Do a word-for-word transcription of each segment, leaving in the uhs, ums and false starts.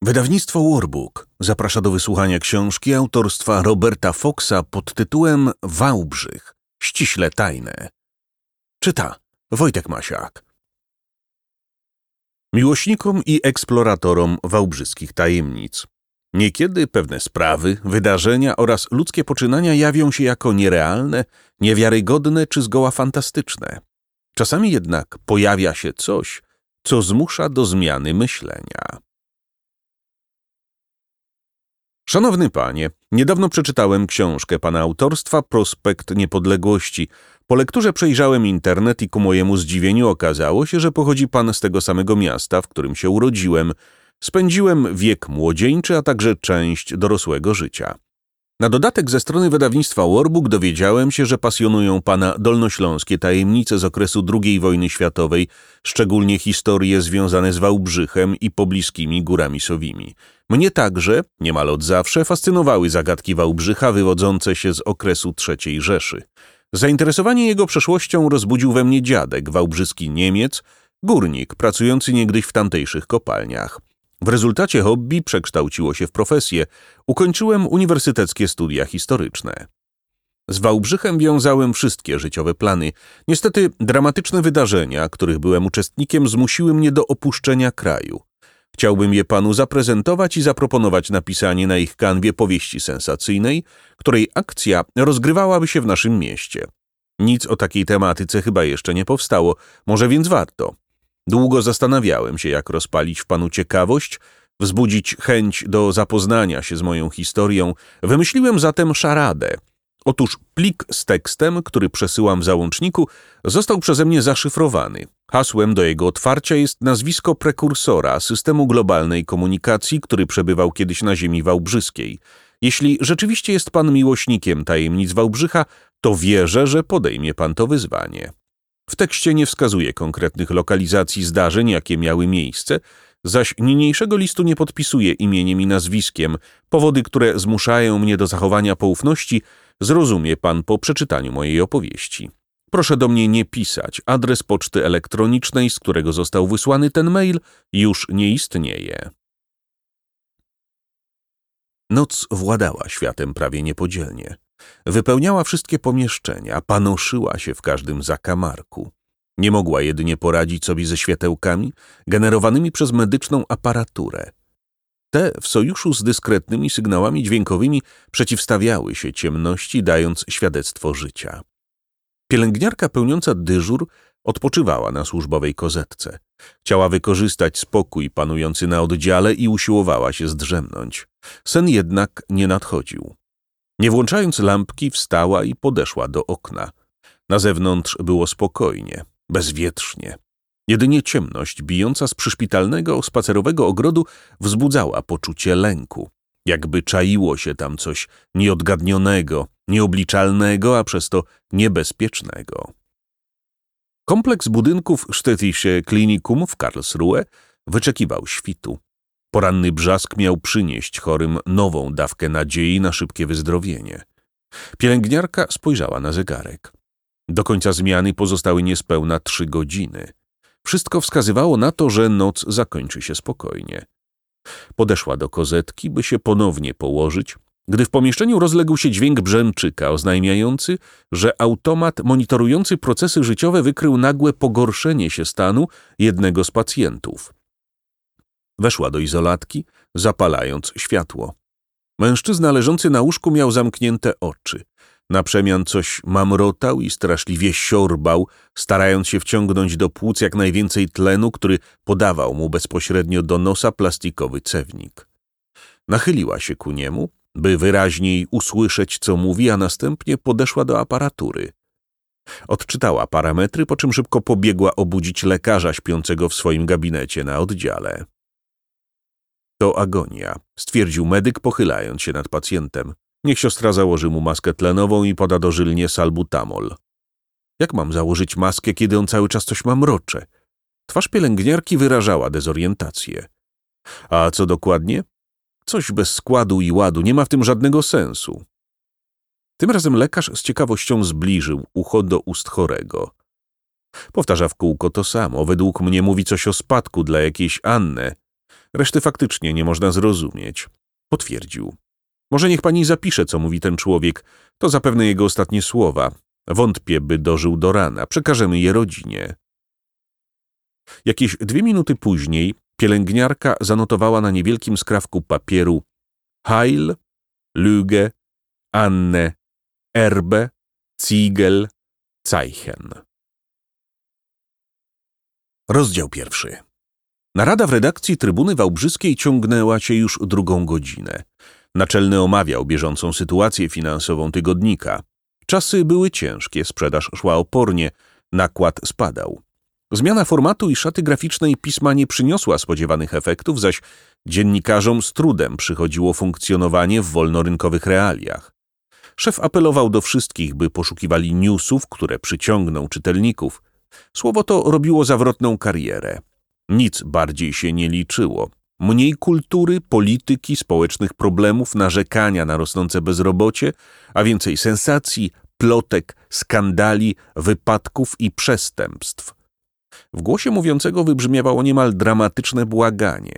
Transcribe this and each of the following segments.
Wydawnictwo Warbook zaprasza do wysłuchania książki autorstwa Roberta Foxa pod tytułem Wałbrzych. Ściśle tajne. Czyta Wojtek Masiak. Miłośnikom i eksploratorom wałbrzyskich tajemnic. Niekiedy pewne sprawy, wydarzenia oraz ludzkie poczynania jawią się jako nierealne, niewiarygodne czy zgoła fantastyczne. Czasami jednak pojawia się coś, co zmusza do zmiany myślenia. Szanowny panie, niedawno przeczytałem książkę pana autorstwa Prospekt Niepodległości. Po lekturze przejrzałem internet i ku mojemu zdziwieniu okazało się, że pochodzi pan z tego samego miasta, w którym się urodziłem. Spędziłem wiek młodzieńczy, a także część dorosłego życia. Na dodatek ze strony wydawnictwa Warbook dowiedziałem się, że pasjonują pana dolnośląskie tajemnice z okresu drugiej wojny światowej, szczególnie historie związane z Wałbrzychem i pobliskimi Górami Sowimi. Mnie także, niemal od zawsze, fascynowały zagadki Wałbrzycha wywodzące się z okresu trzeciej Rzeszy. Zainteresowanie jego przeszłością rozbudził we mnie dziadek, wałbrzyski Niemiec, górnik pracujący niegdyś w tamtejszych kopalniach. W rezultacie hobby przekształciło się w profesję. Ukończyłem uniwersyteckie studia historyczne. Z Wałbrzychem wiązałem wszystkie życiowe plany. Niestety dramatyczne wydarzenia, których byłem uczestnikiem, zmusiły mnie do opuszczenia kraju. Chciałbym je panu zaprezentować i zaproponować napisanie na ich kanwie powieści sensacyjnej, której akcja rozgrywałaby się w naszym mieście. Nic o takiej tematyce chyba jeszcze nie powstało, może więc warto. Długo zastanawiałem się, jak rozpalić w panu ciekawość, wzbudzić chęć do zapoznania się z moją historią. Wymyśliłem zatem szaradę. Otóż plik z tekstem, który przesyłam w załączniku, został przeze mnie zaszyfrowany. Hasłem do jego otwarcia jest nazwisko prekursora systemu globalnej komunikacji, który przebywał kiedyś na ziemi wałbrzyskiej. Jeśli rzeczywiście jest pan miłośnikiem tajemnic Wałbrzycha, to wierzę, że podejmie pan to wyzwanie. W tekście nie wskazuje konkretnych lokalizacji zdarzeń, jakie miały miejsce, zaś niniejszego listu nie podpisuje imieniem i nazwiskiem. Powody, które zmuszają mnie do zachowania poufności, zrozumie pan po przeczytaniu mojej opowieści. Proszę do mnie nie pisać. Adres poczty elektronicznej, z którego został wysłany ten mail, już nie istnieje. Noc władała światem prawie niepodzielnie. Wypełniała wszystkie pomieszczenia, panoszyła się w każdym zakamarku. Nie mogła jedynie poradzić sobie ze światełkami generowanymi przez medyczną aparaturę. Te w sojuszu z dyskretnymi sygnałami dźwiękowymi przeciwstawiały się ciemności, dając świadectwo życia. Pielęgniarka pełniąca dyżur odpoczywała na służbowej kozetce. Chciała wykorzystać spokój panujący na oddziale i usiłowała się zdrzemnąć. Sen jednak nie nadchodził. Nie włączając lampki, wstała i podeszła do okna. Na zewnątrz było spokojnie, bezwietrznie. Jedynie ciemność bijąca z przyszpitalnego, spacerowego ogrodu wzbudzała poczucie lęku. Jakby czaiło się tam coś nieodgadnionego, nieobliczalnego, a przez to niebezpiecznego. Kompleks budynków Städtische Klinikum w Karlsruhe wyczekiwał świtu. Poranny brzask miał przynieść chorym nową dawkę nadziei na szybkie wyzdrowienie. Pielęgniarka spojrzała na zegarek. Do końca zmiany pozostały niespełna trzy godziny. Wszystko wskazywało na to, że noc zakończy się spokojnie. Podeszła do kozetki, by się ponownie położyć, gdy w pomieszczeniu rozległ się dźwięk brzęczyka oznajmiający, że automat monitorujący procesy życiowe wykrył nagłe pogorszenie się stanu jednego z pacjentów. Weszła do izolatki, zapalając światło. Mężczyzna leżący na łóżku miał zamknięte oczy. Na przemian coś mamrotał i straszliwie siorbał, starając się wciągnąć do płuc jak najwięcej tlenu, który podawał mu bezpośrednio do nosa plastikowy cewnik. Nachyliła się ku niemu, by wyraźniej usłyszeć, co mówi, a następnie podeszła do aparatury. Odczytała parametry, po czym szybko pobiegła obudzić lekarza śpiącego w swoim gabinecie na oddziale. To agonia, stwierdził medyk, pochylając się nad pacjentem. Niech siostra założy mu maskę tlenową i poda dożylnie salbutamol. Jak mam założyć maskę, kiedy on cały czas coś mamrocze? Twarz pielęgniarki wyrażała dezorientację. A co dokładnie? Coś bez składu i ładu, nie ma w tym żadnego sensu. Tym razem lekarz z ciekawością zbliżył ucho do ust chorego. Powtarza w kółko to samo. Według mnie mówi coś o spadku dla jakiejś Anny. Reszty faktycznie nie można zrozumieć. Potwierdził. Może niech pani zapisze, co mówi ten człowiek. To zapewne jego ostatnie słowa. Wątpię, by dożył do rana. Przekażemy je rodzinie. Jakieś dwie minuty później pielęgniarka zanotowała na niewielkim skrawku papieru Heil, Lüge, Anne, Erbe, Ziegel, Zeichen. Rozdział pierwszy. Narada w redakcji Trybuny Wałbrzyskiej ciągnęła się już drugą godzinę. Naczelny omawiał bieżącą sytuację finansową tygodnika. Czasy były ciężkie, sprzedaż szła opornie, nakład spadał. Zmiana formatu i szaty graficznej pisma nie przyniosła spodziewanych efektów, zaś dziennikarzom z trudem przychodziło funkcjonowanie w wolnorynkowych realiach. Szef apelował do wszystkich, by poszukiwali newsów, które przyciągną czytelników. Słowo to robiło zawrotną karierę. Nic bardziej się nie liczyło. Mniej kultury, polityki, społecznych problemów, narzekania na rosnące bezrobocie, a więcej sensacji, plotek, skandali, wypadków i przestępstw. W głosie mówiącego wybrzmiewało niemal dramatyczne błaganie.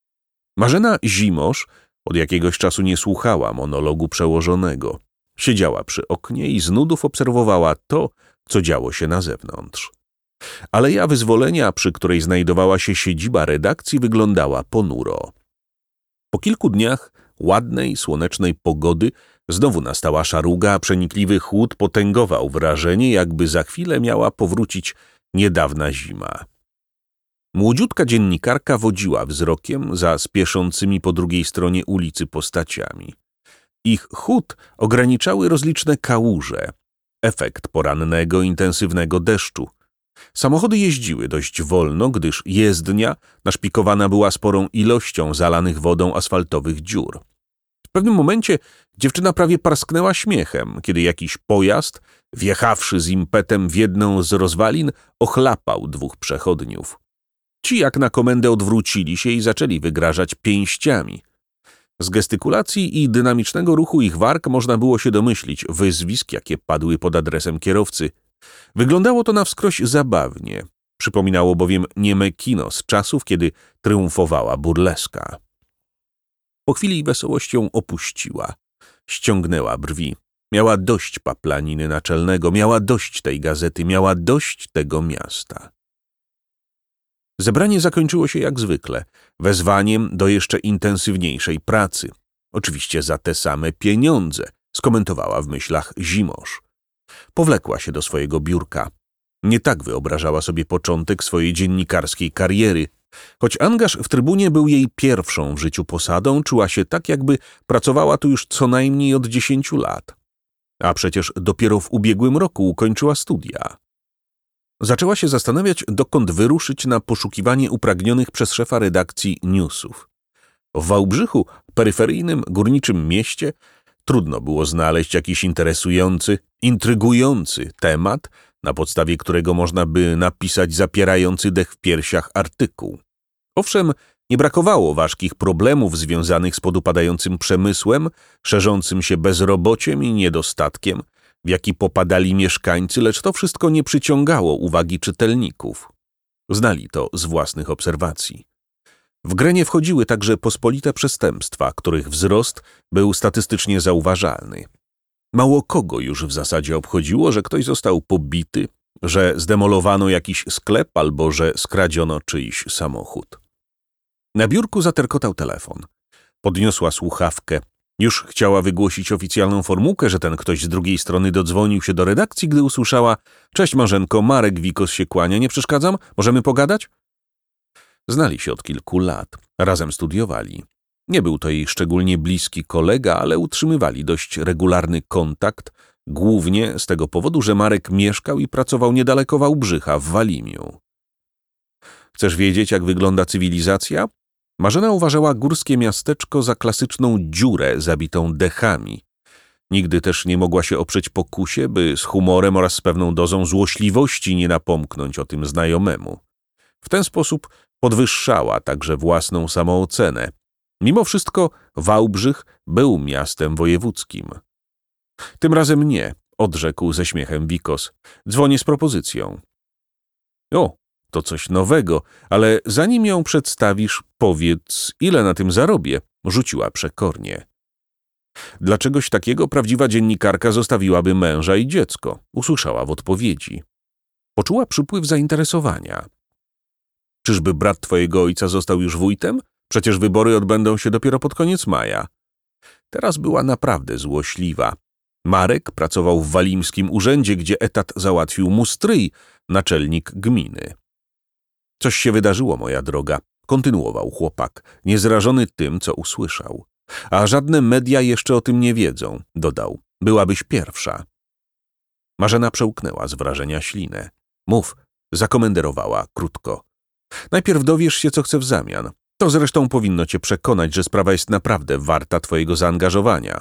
Marzena Zimosz od jakiegoś czasu nie słuchała monologu przełożonego. Siedziała przy oknie i z nudów obserwowała to, co działo się na zewnątrz. Aleja Wyzwolenia, przy której znajdowała się siedziba redakcji, wyglądała ponuro. Po kilku dniach ładnej, słonecznej pogody znowu nastała szaruga, a przenikliwy chłód potęgował wrażenie, jakby za chwilę miała powrócić niedawna zima. Młodziutka dziennikarka wodziła wzrokiem za spieszącymi po drugiej stronie ulicy postaciami. Ich chód ograniczały rozliczne kałuże, efekt porannego, intensywnego deszczu. Samochody jeździły dość wolno, gdyż jezdnia naszpikowana była sporą ilością zalanych wodą asfaltowych dziur. W pewnym momencie dziewczyna prawie parsknęła śmiechem, kiedy jakiś pojazd, wjechawszy z impetem w jedną z rozwalin, ochlapał dwóch przechodniów. Ci jak na komendę odwrócili się i zaczęli wygrażać pięściami. Z gestykulacji i dynamicznego ruchu ich warg można było się domyślić wyzwisk, jakie padły pod adresem kierowcy. Wyglądało to na wskroś zabawnie. Przypominało bowiem nieme kino z czasów, kiedy triumfowała burleska. Po chwili wesołość ją opuściła. Ściągnęła brwi. Miała dość paplaniny naczelnego, miała dość tej gazety, miała dość tego miasta. Zebranie zakończyło się jak zwykle, wezwaniem do jeszcze intensywniejszej pracy. Oczywiście za te same pieniądze, skomentowała w myślach Zimosz. Powlekła się do swojego biurka. Nie tak wyobrażała sobie początek swojej dziennikarskiej kariery. Choć angaż w Trybunie był jej pierwszą w życiu posadą, czuła się tak, jakby pracowała tu już co najmniej od dziesięciu lat. A przecież dopiero w ubiegłym roku ukończyła studia. Zaczęła się zastanawiać, dokąd wyruszyć na poszukiwanie upragnionych przez szefa redakcji newsów. W Wałbrzychu, peryferyjnym, górniczym mieście, trudno było znaleźć jakiś interesujący, intrygujący temat, na podstawie którego można by napisać zapierający dech w piersiach artykuł. Owszem, nie brakowało ważkich problemów związanych z podupadającym przemysłem, szerzącym się bezrobociem i niedostatkiem, w jaki popadali mieszkańcy, lecz to wszystko nie przyciągało uwagi czytelników. Znali to z własnych obserwacji. W grę nie wchodziły także pospolite przestępstwa, których wzrost był statystycznie zauważalny. Mało kogo już w zasadzie obchodziło, że ktoś został pobity, że zdemolowano jakiś sklep albo że skradziono czyjś samochód. Na biurku zaterkotał telefon. Podniosła słuchawkę. Już chciała wygłosić oficjalną formułkę, że ten ktoś z drugiej strony dodzwonił się do redakcji, gdy usłyszała: „Cześć Marzenko, Marek Wikos się kłania, nie przeszkadzam? Możemy pogadać?” Znali się od kilku lat, razem studiowali. Nie był to jej szczególnie bliski kolega, ale utrzymywali dość regularny kontakt, głównie z tego powodu, że Marek mieszkał i pracował niedaleko Wałbrzycha w Walimiu. Chcesz wiedzieć, jak wygląda cywilizacja? Marzena uważała górskie miasteczko za klasyczną dziurę zabitą dechami. Nigdy też nie mogła się oprzeć pokusie, by z humorem oraz z pewną dozą złośliwości nie napomknąć o tym znajomemu. W ten sposób podwyższała także własną samoocenę. Mimo wszystko Wałbrzych był miastem wojewódzkim. Tym razem nie, odrzekł ze śmiechem Wikos. Dzwonię z propozycją. O, To coś nowego, ale zanim ją przedstawisz, powiedz, ile na tym zarobię, rzuciła przekornie. Dlaczegoś takiego prawdziwa dziennikarka zostawiłaby męża i dziecko, usłyszała w odpowiedzi. Poczuła przypływ zainteresowania. Czyżby brat twojego ojca został już wójtem? Przecież wybory odbędą się dopiero pod koniec maja. Teraz była naprawdę złośliwa. Marek pracował w walimskim urzędzie, gdzie etat załatwił mu stryj, naczelnik gminy. Coś się wydarzyło, moja droga, kontynuował chłopak, niezrażony tym, co usłyszał. A żadne media jeszcze o tym nie wiedzą, dodał. Byłabyś pierwsza. Marzena przełknęła z wrażenia ślinę. Mów, zakomenderowała krótko. Najpierw dowiesz się, co chcę w zamian. To zresztą powinno cię przekonać, że sprawa jest naprawdę warta twojego zaangażowania.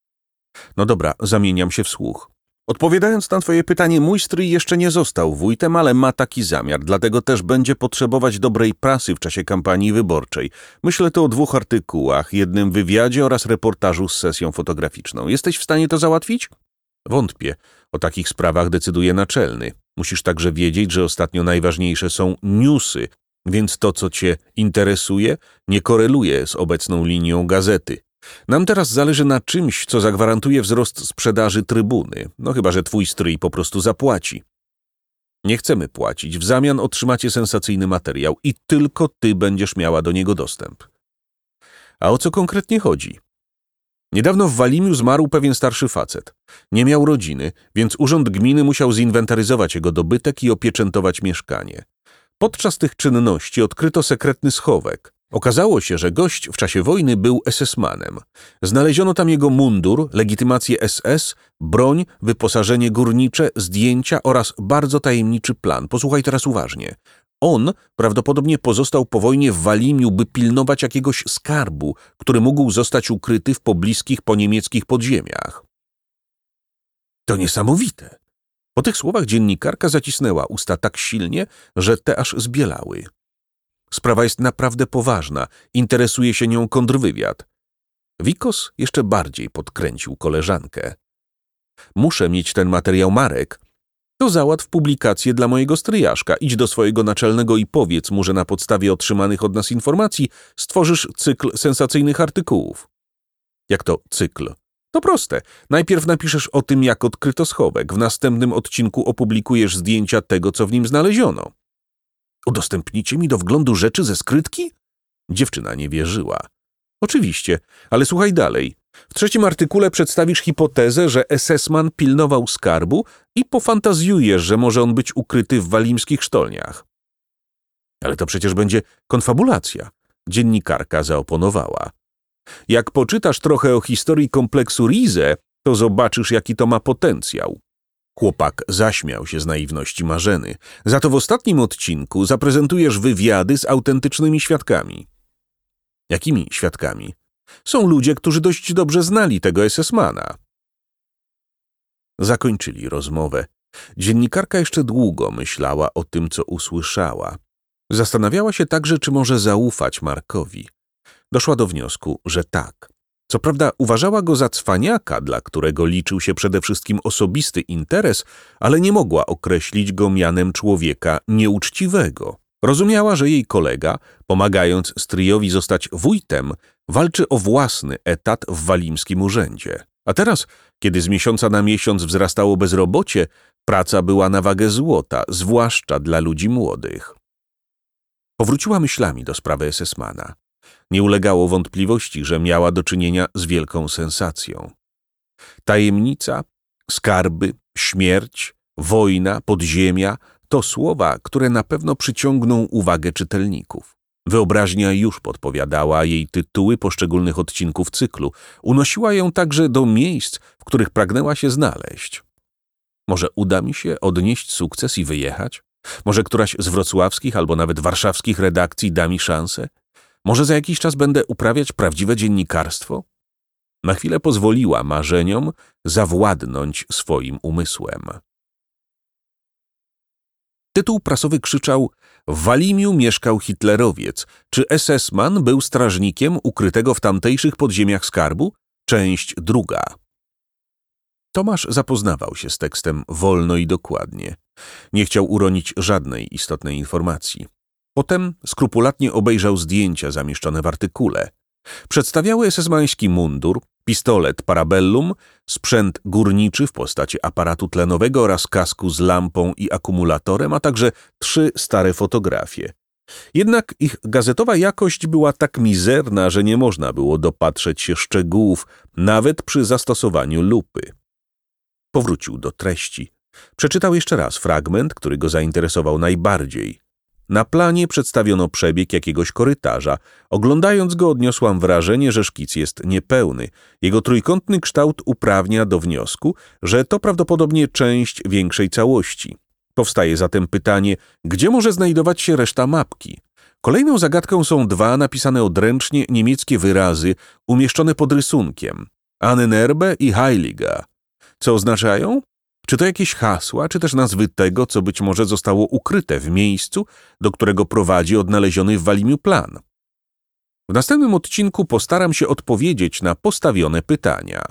No dobra, zamieniam się w słuch. Odpowiadając na twoje pytanie, mój stryj jeszcze nie został wójtem, ale ma taki zamiar, dlatego też będzie potrzebować dobrej prasy w czasie kampanii wyborczej. Myślę tu o dwóch artykułach, jednym wywiadzie oraz reportażu z sesją fotograficzną. Jesteś w stanie to załatwić? Wątpię. O takich sprawach decyduje naczelny. Musisz także wiedzieć, że ostatnio najważniejsze są newsy, więc to, co cię interesuje, nie koreluje z obecną linią gazety. Nam teraz zależy na czymś, co zagwarantuje wzrost sprzedaży Trybuny, no chyba że twój stryj po prostu zapłaci. Nie chcemy płacić, w zamian otrzymacie sensacyjny materiał i tylko ty będziesz miała do niego dostęp. A o co konkretnie chodzi? Niedawno w Walimiu zmarł pewien starszy facet. Nie miał rodziny, więc urząd gminy musiał zinwentaryzować jego dobytek i opieczętować mieszkanie. Podczas tych czynności odkryto sekretny schowek. Okazało się, że gość w czasie wojny był esesmanem. Znaleziono tam jego mundur, legitymację S S, broń, wyposażenie górnicze, zdjęcia oraz bardzo tajemniczy plan. Posłuchaj teraz uważnie. On prawdopodobnie pozostał po wojnie w Walimiu, by pilnować jakiegoś skarbu, który mógł zostać ukryty w pobliskich poniemieckich podziemiach. To niesamowite. Po tych słowach dziennikarka zacisnęła usta tak silnie, że te aż zbielały. Sprawa jest naprawdę poważna, interesuje się nią kontrwywiad. Wikos jeszcze bardziej podkręcił koleżankę. Muszę mieć ten materiał, Marek. To załatw publikację dla mojego stryjaszka. Idź do swojego naczelnego i powiedz mu, że na podstawie otrzymanych od nas informacji stworzysz cykl sensacyjnych artykułów. Jak to cykl? To proste. Najpierw napiszesz o tym, jak odkryto schowek. W następnym odcinku opublikujesz zdjęcia tego, co w nim znaleziono. Udostępnicie mi do wglądu rzeczy ze skrytki? Dziewczyna nie wierzyła. Oczywiście, ale słuchaj dalej. W trzecim artykule przedstawisz hipotezę, że esesman pilnował skarbu i pofantazjujesz, że może on być ukryty w walimskich sztolniach. Ale to przecież będzie konfabulacja. Dziennikarka zaoponowała. Jak poczytasz trochę o historii kompleksu Rize, to zobaczysz, jaki to ma potencjał. Chłopak zaśmiał się z naiwności Marzeny. Za to w ostatnim odcinku zaprezentujesz wywiady z autentycznymi świadkami. Jakimi świadkami? Są ludzie, którzy dość dobrze znali tego esesmana. Zakończyli rozmowę. Dziennikarka jeszcze długo myślała o tym, co usłyszała. Zastanawiała się także, czy może zaufać Markowi. Doszła do wniosku, że tak. Co prawda uważała go za cwaniaka, dla którego liczył się przede wszystkim osobisty interes, ale nie mogła określić go mianem człowieka nieuczciwego. Rozumiała, że jej kolega, pomagając stryjowi zostać wójtem, walczy o własny etat w walimskim urzędzie. A teraz, kiedy z miesiąca na miesiąc wzrastało bezrobocie, praca była na wagę złota, zwłaszcza dla ludzi młodych. Powróciła myślami do sprawy esesmana. Nie ulegało wątpliwości, że miała do czynienia z wielką sensacją. Tajemnica, skarby, śmierć, wojna, podziemia to słowa, które na pewno przyciągną uwagę czytelników. Wyobraźnia już podpowiadała jej tytuły poszczególnych odcinków cyklu. Unosiła ją także do miejsc, w których pragnęła się znaleźć. Może uda mi się odnieść sukces i wyjechać? Może któraś z wrocławskich albo nawet warszawskich redakcji da mi szansę? Może za jakiś czas będę uprawiać prawdziwe dziennikarstwo? Na chwilę pozwoliła marzeniom zawładnąć swoim umysłem. Tytuł prasowy krzyczał: w Walimiu mieszkał hitlerowiec. Czy esesman był strażnikiem ukrytego w tamtejszych podziemiach skarbu? Część druga. Tomasz zapoznawał się z tekstem wolno i dokładnie. Nie chciał uronić żadnej istotnej informacji. Potem skrupulatnie obejrzał zdjęcia zamieszczone w artykule. Przedstawiały esesmański mundur, pistolet Parabellum, sprzęt górniczy w postaci aparatu tlenowego oraz kasku z lampą i akumulatorem, a także trzy stare fotografie. Jednak ich gazetowa jakość była tak mizerna, że nie można było dopatrzeć się szczegółów, nawet przy zastosowaniu lupy. Powrócił do treści. Przeczytał jeszcze raz fragment, który go zainteresował najbardziej. Na planie przedstawiono przebieg jakiegoś korytarza. Oglądając go, odniosłam wrażenie, że szkic jest niepełny. Jego trójkątny kształt uprawnia do wniosku, że to prawdopodobnie część większej całości. Powstaje zatem pytanie, gdzie może znajdować się reszta mapki? Kolejną zagadką są dwa napisane odręcznie niemieckie wyrazy umieszczone pod rysunkiem. Ahnenerbe i Heiliga. Co oznaczają? Czy to jakieś hasła, czy też nazwy tego, co być może zostało ukryte w miejscu, do którego prowadzi odnaleziony w Walimiu plan? W następnym odcinku postaram się odpowiedzieć na postawione pytania.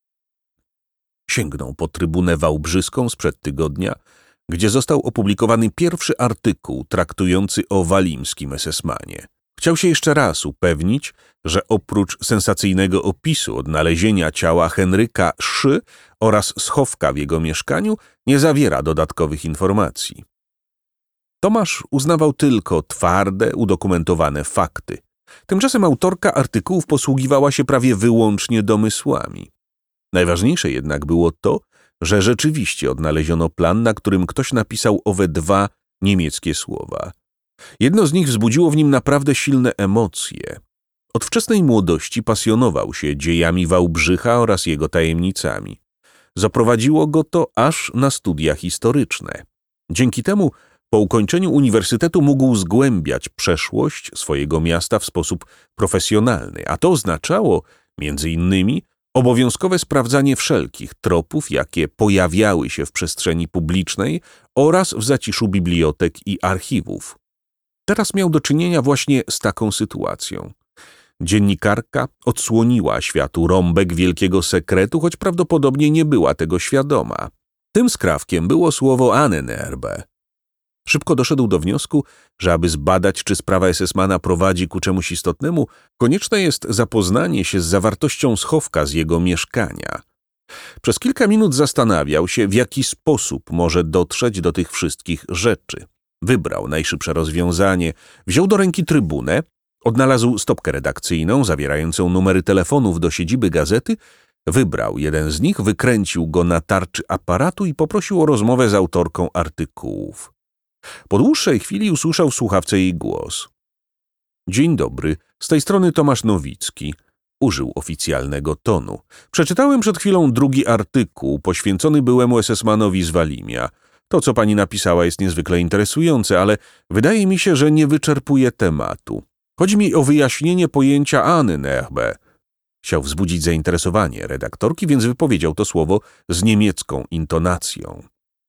Sięgnął po Trybunę Wałbrzyską sprzed tygodnia, gdzie został opublikowany pierwszy artykuł traktujący o walimskim esesmanie. Chciał się jeszcze raz upewnić, że oprócz sensacyjnego opisu odnalezienia ciała Henryka Szy oraz schowka w jego mieszkaniu nie zawiera dodatkowych informacji. Tomasz uznawał tylko twarde, udokumentowane fakty. Tymczasem autorka artykułów posługiwała się prawie wyłącznie domysłami. Najważniejsze jednak było to, że rzeczywiście odnaleziono plan, na którym ktoś napisał owe dwa niemieckie słowa. Jedno z nich wzbudziło w nim naprawdę silne emocje. Od wczesnej młodości pasjonował się dziejami Wałbrzycha oraz jego tajemnicami. Zaprowadziło go to aż na studia historyczne. Dzięki temu po ukończeniu uniwersytetu mógł zgłębiać przeszłość swojego miasta w sposób profesjonalny, a to oznaczało, między innymi, obowiązkowe sprawdzanie wszelkich tropów, jakie pojawiały się w przestrzeni publicznej oraz w zaciszu bibliotek i archiwów. Teraz miał do czynienia właśnie z taką sytuacją. Dziennikarka odsłoniła światu rąbek wielkiego sekretu, choć prawdopodobnie nie była tego świadoma. Tym skrawkiem było słowo Ahnenerbe. Szybko doszedł do wniosku, że aby zbadać, czy sprawa esesmana prowadzi ku czemuś istotnemu, konieczne jest zapoznanie się z zawartością schowka z jego mieszkania. Przez kilka minut zastanawiał się, w jaki sposób może dotrzeć do tych wszystkich rzeczy. Wybrał najszybsze rozwiązanie, wziął do ręki trybunę, odnalazł stopkę redakcyjną zawierającą numery telefonów do siedziby gazety, wybrał jeden z nich, wykręcił go na tarczy aparatu i poprosił o rozmowę z autorką artykułów. Po dłuższej chwili usłyszał w słuchawce jej głos. Dzień dobry, z tej strony Tomasz Nowicki. Użył oficjalnego tonu. Przeczytałem przed chwilą drugi artykuł poświęcony byłemu esesmanowi z Walimia. To, co pani napisała, jest niezwykle interesujące, ale wydaje mi się, że nie wyczerpuje tematu. Chodzi mi o wyjaśnienie pojęcia Ahnenerbe. Chciał wzbudzić zainteresowanie redaktorki, więc wypowiedział to słowo z niemiecką intonacją.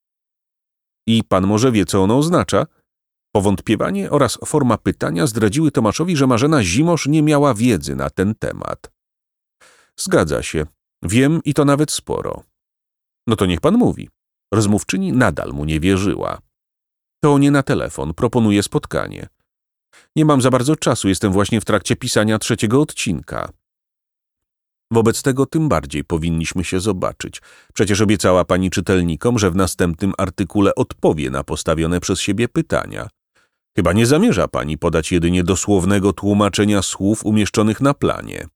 I pan może wie, co ono oznacza? Powątpiewanie oraz forma pytania zdradziły Tomaszowi, że Marzena Zimosz nie miała wiedzy na ten temat. Zgadza się. Wiem i to nawet sporo. No to niech pan mówi. Rozmówczyni nadal mu nie wierzyła. To nie na telefon, proponuję spotkanie. Nie mam za bardzo czasu, jestem właśnie w trakcie pisania trzeciego odcinka. Wobec tego tym bardziej powinniśmy się zobaczyć. Przecież obiecała pani czytelnikom, że w następnym artykule odpowie na postawione przez siebie pytania. Chyba nie zamierza pani podać jedynie dosłownego tłumaczenia słów umieszczonych na planie.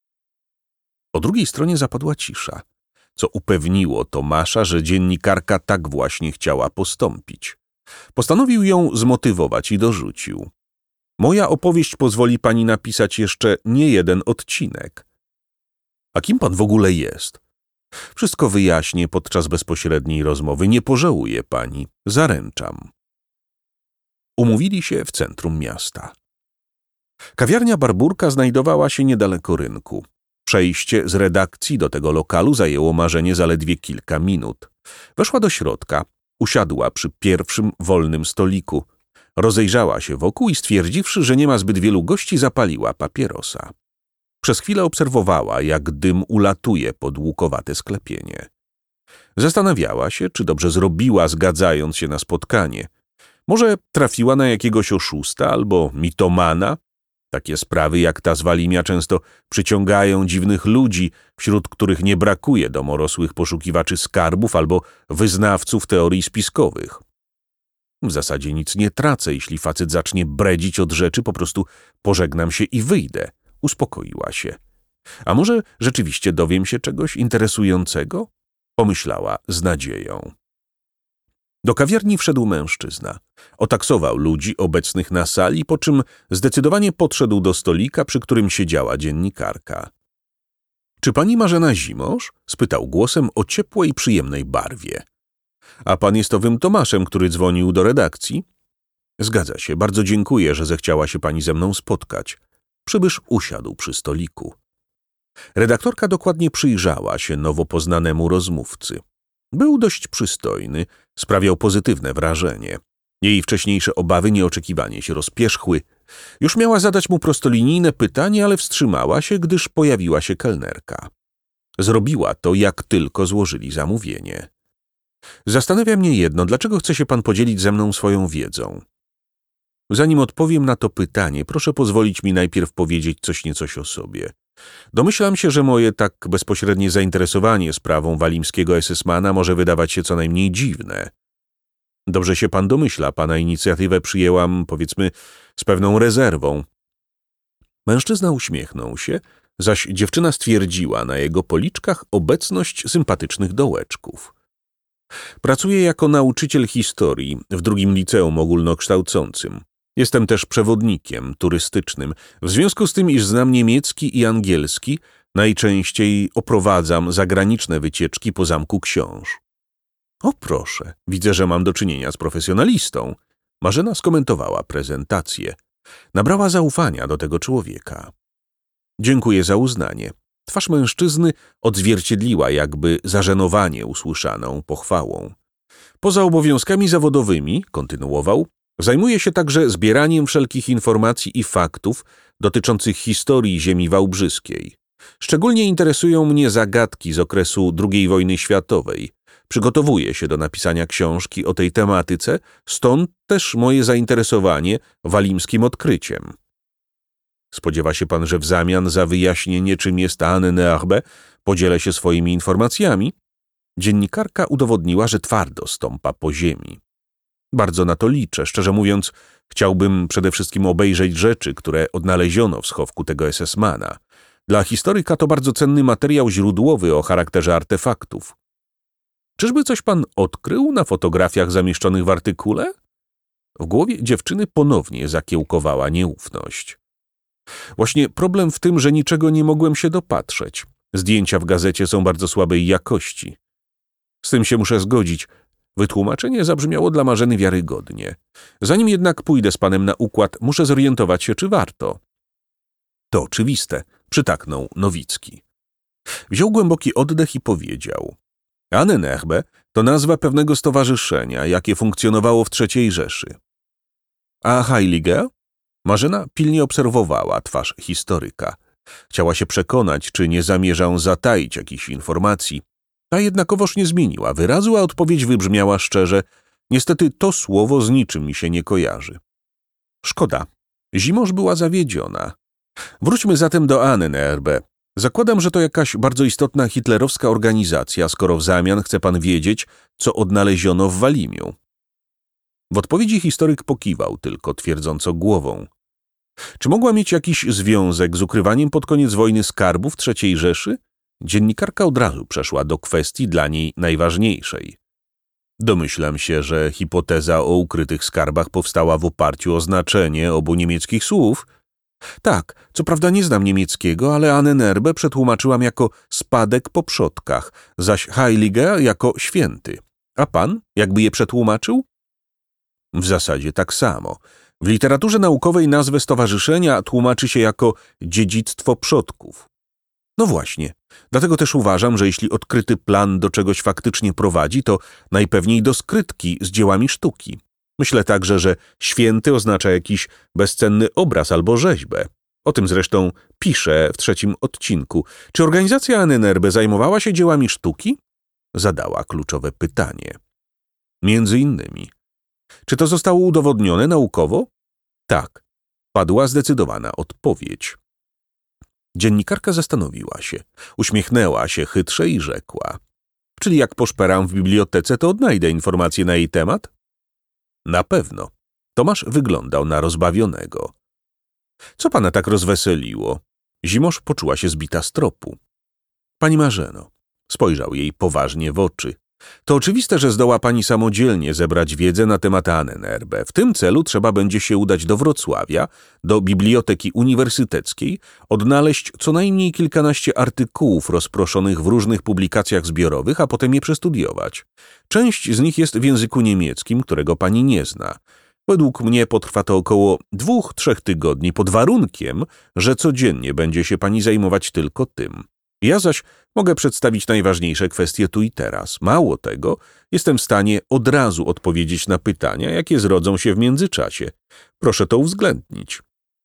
Po drugiej stronie zapadła cisza, co upewniło Tomasza, że dziennikarka tak właśnie chciała postąpić. Postanowił ją zmotywować i dorzucił. Moja opowieść pozwoli pani napisać jeszcze nie jeden odcinek. A kim pan w ogóle jest? Wszystko wyjaśnię podczas bezpośredniej rozmowy. Nie pożałuje pani. Zaręczam. Umówili się w centrum miasta. Kawiarnia Barburka znajdowała się niedaleko rynku. Przejście z redakcji do tego lokalu zajęło Marzenie zaledwie kilka minut. Weszła do środka, usiadła przy pierwszym wolnym stoliku. Rozejrzała się wokół i stwierdziwszy, że nie ma zbyt wielu gości, zapaliła papierosa. Przez chwilę obserwowała, jak dym ulatuje pod łukowate sklepienie. Zastanawiała się, czy dobrze zrobiła, zgadzając się na spotkanie. Może trafiła na jakiegoś oszusta albo mitomana? Takie sprawy jak ta z Walimia często przyciągają dziwnych ludzi, wśród których nie brakuje domorosłych poszukiwaczy skarbów albo wyznawców teorii spiskowych. W zasadzie nic nie tracę, jeśli facet zacznie bredzić od rzeczy, po prostu pożegnam się i wyjdę. Uspokoiła się. A może rzeczywiście dowiem się czegoś interesującego? Pomyślała z nadzieją. Do kawiarni wszedł mężczyzna. Otaksował ludzi obecnych na sali, po czym zdecydowanie podszedł do stolika, przy którym siedziała dziennikarka. — Czy pani Marzena Zimosz? — spytał głosem o ciepłej, przyjemnej barwie. — A pan jest owym Tomaszem, który dzwonił do redakcji? — Zgadza się, bardzo dziękuję, że zechciała się pani ze mną spotkać. Przybysz usiadł przy stoliku. Redaktorka dokładnie przyjrzała się nowo poznanemu rozmówcy. Był dość przystojny, sprawiał pozytywne wrażenie. Jej wcześniejsze obawy nieoczekiwanie się rozpierzchły. Już miała zadać mu prostolinijne pytanie, ale wstrzymała się, gdyż pojawiła się kelnerka. Zrobiła to, jak tylko złożyli zamówienie. Zastanawia mnie jedno, dlaczego chce się pan podzielić ze mną swoją wiedzą? Zanim odpowiem na to pytanie, proszę pozwolić mi najpierw powiedzieć coś niecoś o sobie. Domyślam się, że moje tak bezpośrednie zainteresowanie sprawą walimskiego esesmana może wydawać się co najmniej dziwne. Dobrze się pan domyśla, pana inicjatywę przyjęłam, powiedzmy, z pewną rezerwą. Mężczyzna uśmiechnął się, zaś dziewczyna stwierdziła na jego policzkach obecność sympatycznych dołeczków. Pracuję jako nauczyciel historii w drugim liceum ogólnokształcącym. Jestem też przewodnikiem turystycznym. W związku z tym, iż znam niemiecki i angielski, najczęściej oprowadzam zagraniczne wycieczki po Zamku Książ. O proszę, widzę, że mam do czynienia z profesjonalistą. Marzena skomentowała prezentację. Nabrała zaufania do tego człowieka. Dziękuję za uznanie. Twarz mężczyzny odzwierciedliła jakby zażenowanie usłyszaną pochwałą. Poza obowiązkami zawodowymi, kontynuował, zajmuję się także zbieraniem wszelkich informacji i faktów dotyczących historii ziemi wałbrzyskiej. Szczególnie interesują mnie zagadki z okresu drugiej wojny światowej. Przygotowuję się do napisania książki o tej tematyce, stąd też moje zainteresowanie walimskim odkryciem. Spodziewa się pan, że w zamian za wyjaśnienie, czym jest Ahnenerbe, podzielę się swoimi informacjami? Dziennikarka udowodniła, że twardo stąpa po ziemi. Bardzo na to liczę. Szczerze mówiąc, chciałbym przede wszystkim obejrzeć rzeczy, które odnaleziono w schowku tego esesmana. Dla historyka to bardzo cenny materiał źródłowy o charakterze artefaktów. Czyżby coś pan odkrył na fotografiach zamieszczonych w artykule? W głowie dziewczyny ponownie zakiełkowała nieufność. Właśnie problem w tym, że niczego nie mogłem się dopatrzeć. Zdjęcia w gazecie są bardzo słabej jakości. Z tym się muszę zgodzić. Wytłumaczenie zabrzmiało dla Marzeny wiarygodnie. Zanim jednak pójdę z panem na układ, muszę zorientować się, czy warto. To oczywiste, przytaknął Nowicki. Wziął głęboki oddech i powiedział. Ahnenerbe to nazwa pewnego stowarzyszenia, jakie funkcjonowało w trzeciej Rzeszy. A Heiliger? Marzena pilnie obserwowała twarz historyka. Chciała się przekonać, czy nie zamierzał zataić jakichś informacji. Ta jednakowoż nie zmieniła wyrazu, a odpowiedź wybrzmiała szczerze. Niestety to słowo z niczym mi się nie kojarzy. Szkoda. Zimosz była zawiedziona. Wróćmy zatem do Ahnenerbe. Zakładam, że to jakaś bardzo istotna hitlerowska organizacja, skoro w zamian chce pan wiedzieć, co odnaleziono w Walimiu. W odpowiedzi historyk pokiwał tylko, twierdząco głową. Czy mogła mieć jakiś związek z ukrywaniem pod koniec wojny skarbów trzeciej Rzeszy? Dziennikarka od razu przeszła do kwestii dla niej najważniejszej. Domyślam się, że hipoteza o ukrytych skarbach powstała w oparciu o znaczenie obu niemieckich słów. Tak, co prawda nie znam niemieckiego, ale Ahnenerbe przetłumaczyłam jako spadek po przodkach, zaś Heiliger jako święty. A pan jakby je przetłumaczył? W zasadzie tak samo. W literaturze naukowej nazwę stowarzyszenia tłumaczy się jako dziedzictwo przodków. No właśnie, dlatego też uważam, że jeśli odkryty plan do czegoś faktycznie prowadzi, to najpewniej do skrytki z dziełami sztuki. Myślę także, że święty oznacza jakiś bezcenny obraz albo rzeźbę. O tym zresztą piszę w trzecim odcinku. Czy organizacja Ahnenerbe zajmowała się dziełami sztuki? zadała kluczowe pytanie. Między innymi. Czy to zostało udowodnione naukowo? Tak, padła zdecydowana odpowiedź. Dziennikarka zastanowiła się, uśmiechnęła się chytrze i rzekła. Czyli jak poszperam w bibliotece, to odnajdę informacje na jej temat? Na pewno. Tomasz wyglądał na rozbawionego. Co pana tak rozweseliło? Zimosz poczuła się zbita z tropu. Pani Marzeno, spojrzał jej poważnie w oczy. To oczywiste, że zdoła pani samodzielnie zebrać wiedzę na temat Ahnenerbe. W tym celu trzeba będzie się udać do Wrocławia, do Biblioteki Uniwersyteckiej, odnaleźć co najmniej kilkanaście artykułów rozproszonych w różnych publikacjach zbiorowych, a potem je przestudiować. Część z nich jest w języku niemieckim, którego pani nie zna. Według mnie potrwa to około dwóch, trzech tygodni pod warunkiem, że codziennie będzie się pani zajmować tylko tym. Ja zaś mogę przedstawić najważniejsze kwestie tu i teraz. Mało tego, jestem w stanie od razu odpowiedzieć na pytania, jakie zrodzą się w międzyczasie. Proszę to uwzględnić.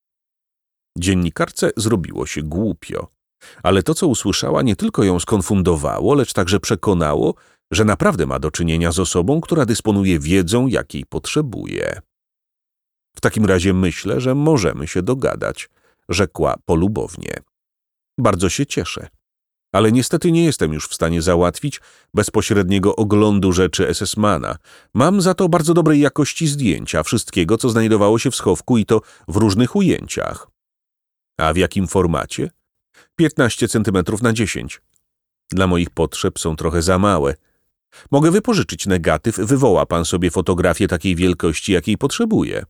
Dziennikarce zrobiło się głupio, ale to, co usłyszała, nie tylko ją skonfundowało, lecz także przekonało, że naprawdę ma do czynienia z osobą, która dysponuje wiedzą, jakiej potrzebuje. W takim razie myślę, że możemy się dogadać, rzekła polubownie. Bardzo się cieszę. Ale niestety nie jestem już w stanie załatwić bezpośredniego oglądu rzeczy esesmana. Mam za to bardzo dobrej jakości zdjęcia wszystkiego, co znajdowało się w schowku i to w różnych ujęciach. A w jakim formacie? piętnaście centymetrów na dziesięć. Dla moich potrzeb są trochę za małe. Mogę wypożyczyć negatyw, wywoła pan sobie fotografię takiej wielkości, jakiej potrzebuje.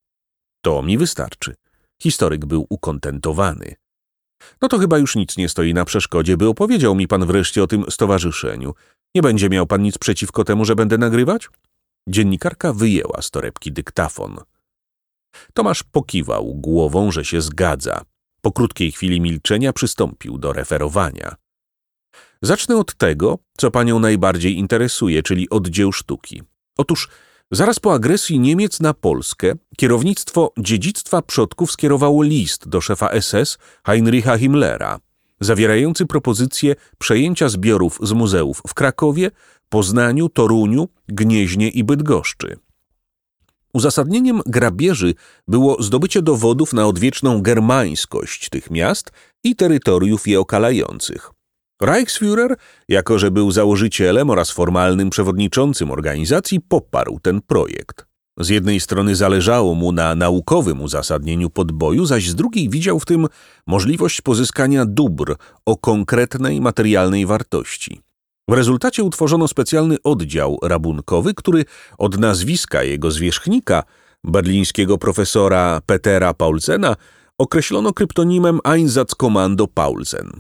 To mi wystarczy. Historyk był ukontentowany. No to chyba już nic nie stoi na przeszkodzie, by opowiedział mi pan wreszcie o tym stowarzyszeniu. Nie będzie miał pan nic przeciwko temu, że będę nagrywać? Dziennikarka wyjęła z torebki dyktafon. Tomasz pokiwał głową, że się zgadza. Po krótkiej chwili milczenia przystąpił do referowania. Zacznę od tego, co panią najbardziej interesuje, czyli od dzieł sztuki. Otóż zaraz po agresji Niemiec na Polskę kierownictwo dziedzictwa przodków skierowało list do szefa S S Heinricha Himmlera, zawierający propozycję przejęcia zbiorów z muzeów w Krakowie, Poznaniu, Toruniu, Gnieźnie i Bydgoszczy. Uzasadnieniem grabieży było zdobycie dowodów na odwieczną germańskość tych miast i terytoriów je okalających. Reichsführer, jako że był założycielem oraz formalnym przewodniczącym organizacji, poparł ten projekt. Z jednej strony zależało mu na naukowym uzasadnieniu podboju, zaś z drugiej widział w tym możliwość pozyskania dóbr o konkretnej materialnej wartości. W rezultacie utworzono specjalny oddział rabunkowy, który od nazwiska jego zwierzchnika, berlińskiego profesora Petera Paulsena, określono kryptonimem Einsatzkommando Paulsen.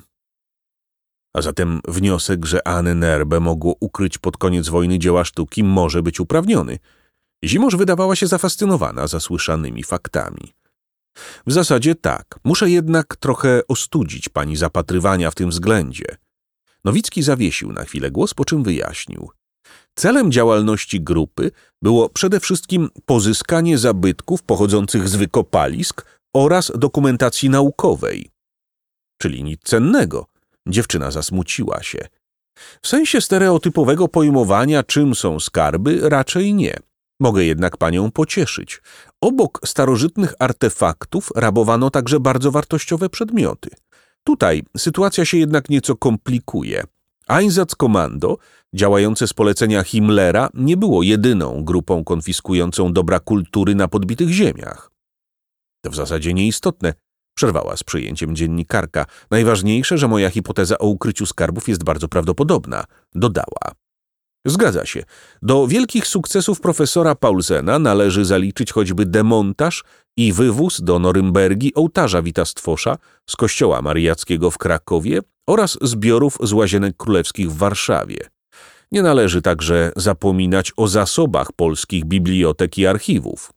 A zatem wniosek, że Ahnenerbe mogło ukryć pod koniec wojny dzieła sztuki, może być uprawniony. Zimosz wydawała się zafascynowana zasłyszanymi faktami. W zasadzie tak, muszę jednak trochę ostudzić pani zapatrywania w tym względzie. Nowicki zawiesił na chwilę głos, po czym wyjaśnił. Celem działalności grupy było przede wszystkim pozyskanie zabytków pochodzących z wykopalisk oraz dokumentacji naukowej. Czyli nic cennego. Dziewczyna zasmuciła się. W sensie stereotypowego pojmowania, czym są skarby, raczej nie. Mogę jednak panią pocieszyć. Obok starożytnych artefaktów rabowano także bardzo wartościowe przedmioty. Tutaj sytuacja się jednak nieco komplikuje. Einsatzkommando, działające z polecenia Himmlera, nie było jedyną grupą konfiskującą dobra kultury na podbitych ziemiach. To w zasadzie nieistotne, przerwała z przyjęciem dziennikarka. Najważniejsze, że moja hipoteza o ukryciu skarbów jest bardzo prawdopodobna, dodała. Zgadza się. Do wielkich sukcesów profesora Paulsena należy zaliczyć choćby demontaż i wywóz do Norymbergi ołtarza Witastwosza z kościoła mariackiego w Krakowie oraz zbiorów z łazienek królewskich w Warszawie. Nie należy także zapominać o zasobach polskich bibliotek i archiwów.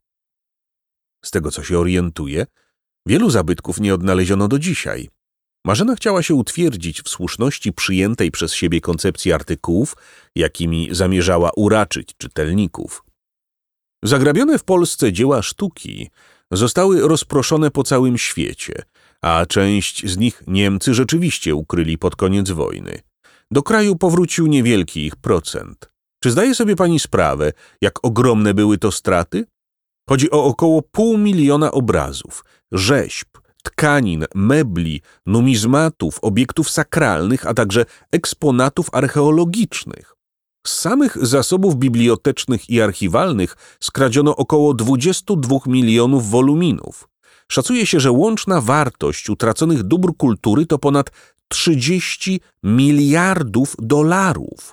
Z tego, co się orientuje, wielu zabytków nie odnaleziono do dzisiaj. Marzena chciała się utwierdzić w słuszności przyjętej przez siebie koncepcji artykułów, jakimi zamierzała uraczyć czytelników. Zagrabione w Polsce dzieła sztuki zostały rozproszone po całym świecie, a część z nich Niemcy rzeczywiście ukryli pod koniec wojny. Do kraju powrócił niewielki ich procent. Czy zdaje sobie pani sprawę, jak ogromne były to straty? Chodzi o około pół miliona obrazów, rzeźb, tkanin, mebli, numizmatów, obiektów sakralnych, a także eksponatów archeologicznych. Z samych zasobów bibliotecznych i archiwalnych skradziono około dwadzieścia dwa milionów woluminów. Szacuje się, że łączna wartość utraconych dóbr kultury to ponad trzydzieści miliardów dolarów.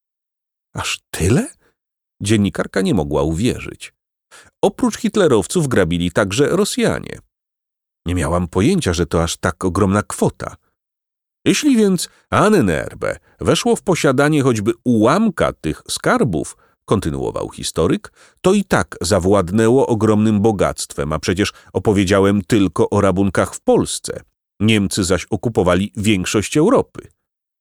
Aż tyle? Dziennikarka nie mogła uwierzyć. Oprócz hitlerowców grabili także Rosjanie. Nie miałam pojęcia, że to aż tak ogromna kwota. Jeśli więc Ahnenerbe weszło w posiadanie choćby ułamka tych skarbów, kontynuował historyk, to i tak zawładnęło ogromnym bogactwem, a przecież opowiedziałem tylko o rabunkach w Polsce. Niemcy zaś okupowali większość Europy.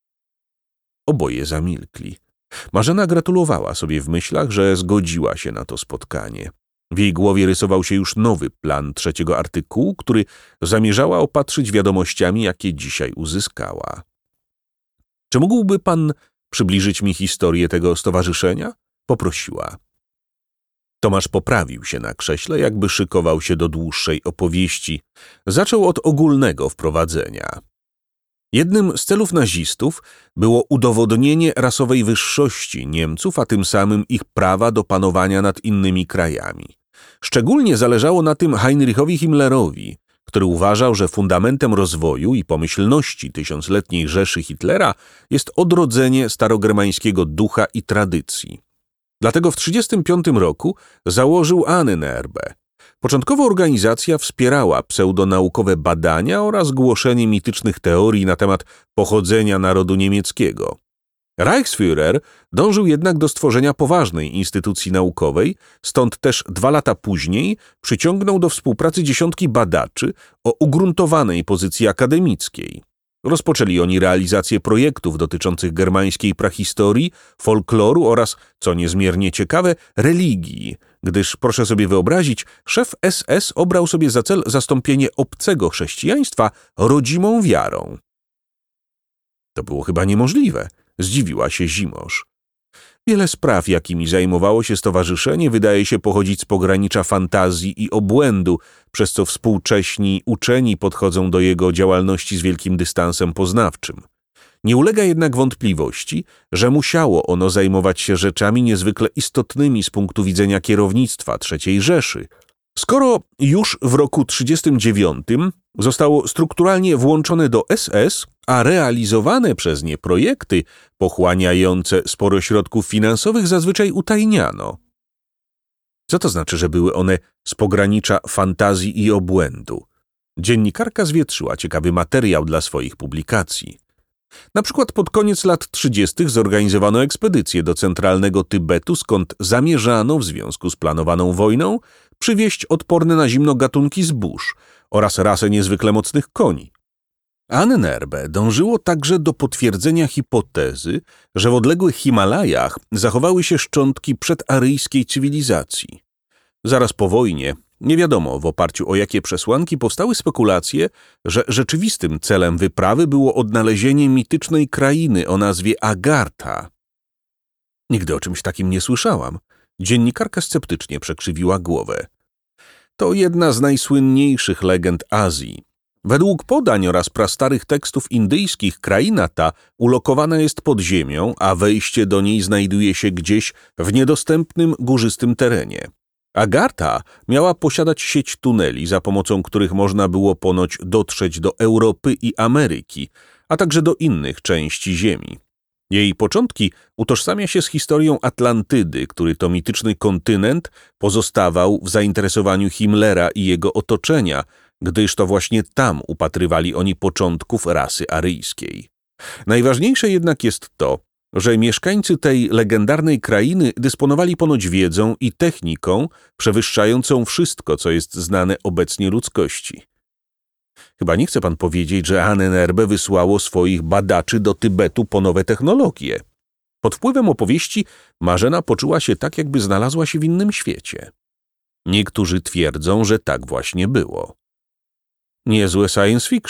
Oboje zamilkli. Marzena gratulowała sobie w myślach, że zgodziła się na to spotkanie. W jej głowie rysował się już nowy plan trzeciego artykułu, który zamierzała opatrzyć wiadomościami, jakie dzisiaj uzyskała. Czy mógłby pan przybliżyć mi historię tego stowarzyszenia? Poprosiła. Tomasz poprawił się na krześle, jakby szykował się do dłuższej opowieści. Zaczął od ogólnego wprowadzenia. Jednym z celów nazistów było udowodnienie rasowej wyższości Niemców, a tym samym ich prawa do panowania nad innymi krajami. Szczególnie zależało na tym Heinrichowi Himmlerowi, który uważał, że fundamentem rozwoju i pomyślności tysiącletniej Rzeszy Hitlera jest odrodzenie starogermańskiego ducha i tradycji. Dlatego w tysiąc dziewięćset trzydziestym piątym roku założył Ahnenerbe. Początkowo organizacja wspierała pseudonaukowe badania oraz głoszenie mitycznych teorii na temat pochodzenia narodu niemieckiego. Reichsführer dążył jednak do stworzenia poważnej instytucji naukowej, stąd też dwa lata później przyciągnął do współpracy dziesiątki badaczy o ugruntowanej pozycji akademickiej. Rozpoczęli oni realizację projektów dotyczących germańskiej prahistorii, folkloru oraz, co niezmiernie ciekawe, religii, gdyż, proszę sobie wyobrazić, szef S S obrał sobie za cel zastąpienie obcego chrześcijaństwa rodzimą wiarą. To było chyba niemożliwe, zdziwiła się Zimosz. Wiele spraw, jakimi zajmowało się stowarzyszenie, wydaje się pochodzić z pogranicza fantazji i obłędu, przez co współcześni uczeni podchodzą do jego działalności z wielkim dystansem poznawczym. Nie ulega jednak wątpliwości, że musiało ono zajmować się rzeczami niezwykle istotnymi z punktu widzenia kierownictwa trzeciej Rzeszy. Skoro już w roku trzydziestym dziewiątym zostało strukturalnie włączone do S S, a realizowane przez nie projekty pochłaniające sporo środków finansowych zazwyczaj utajniano. Co to znaczy, że były one z pogranicza fantazji i obłędu? Dziennikarka zwietrzyła ciekawy materiał dla swoich publikacji. Na przykład pod koniec lat trzydziestych zorganizowano ekspedycję do centralnego Tybetu, skąd zamierzano w związku z planowaną wojną przywieźć odporne na zimno gatunki zbóż oraz rasę niezwykle mocnych koni. Ahnenerbe dążyło także do potwierdzenia hipotezy, że w odległych Himalajach zachowały się szczątki przedaryjskiej cywilizacji. Zaraz po wojnie, nie wiadomo w oparciu o jakie przesłanki, powstały spekulacje, że rzeczywistym celem wyprawy było odnalezienie mitycznej krainy o nazwie Agartha. Nigdy o czymś takim nie słyszałam. Dziennikarka sceptycznie przekrzywiła głowę. To jedna z najsłynniejszych legend Azji. Według podań oraz prastarych tekstów indyjskich kraina ta ulokowana jest pod ziemią, a wejście do niej znajduje się gdzieś w niedostępnym górzystym terenie. Agartha miała posiadać sieć tuneli, za pomocą których można było ponoć dotrzeć do Europy i Ameryki, a także do innych części Ziemi. Jej początki utożsamia się z historią Atlantydy, który to mityczny kontynent pozostawał w zainteresowaniu Himmlera i jego otoczenia, gdyż to właśnie tam upatrywali oni początków rasy aryjskiej. Najważniejsze jednak jest to, że mieszkańcy tej legendarnej krainy dysponowali ponoć wiedzą i techniką przewyższającą wszystko, co jest znane obecnie ludzkości. Chyba nie chce pan powiedzieć, że Ahnenerbe wysłało swoich badaczy do Tybetu po nowe technologie. Pod wpływem opowieści Marzena poczuła się tak, jakby znalazła się w innym świecie. Niektórzy twierdzą, że tak właśnie było. Niezłe science fiction,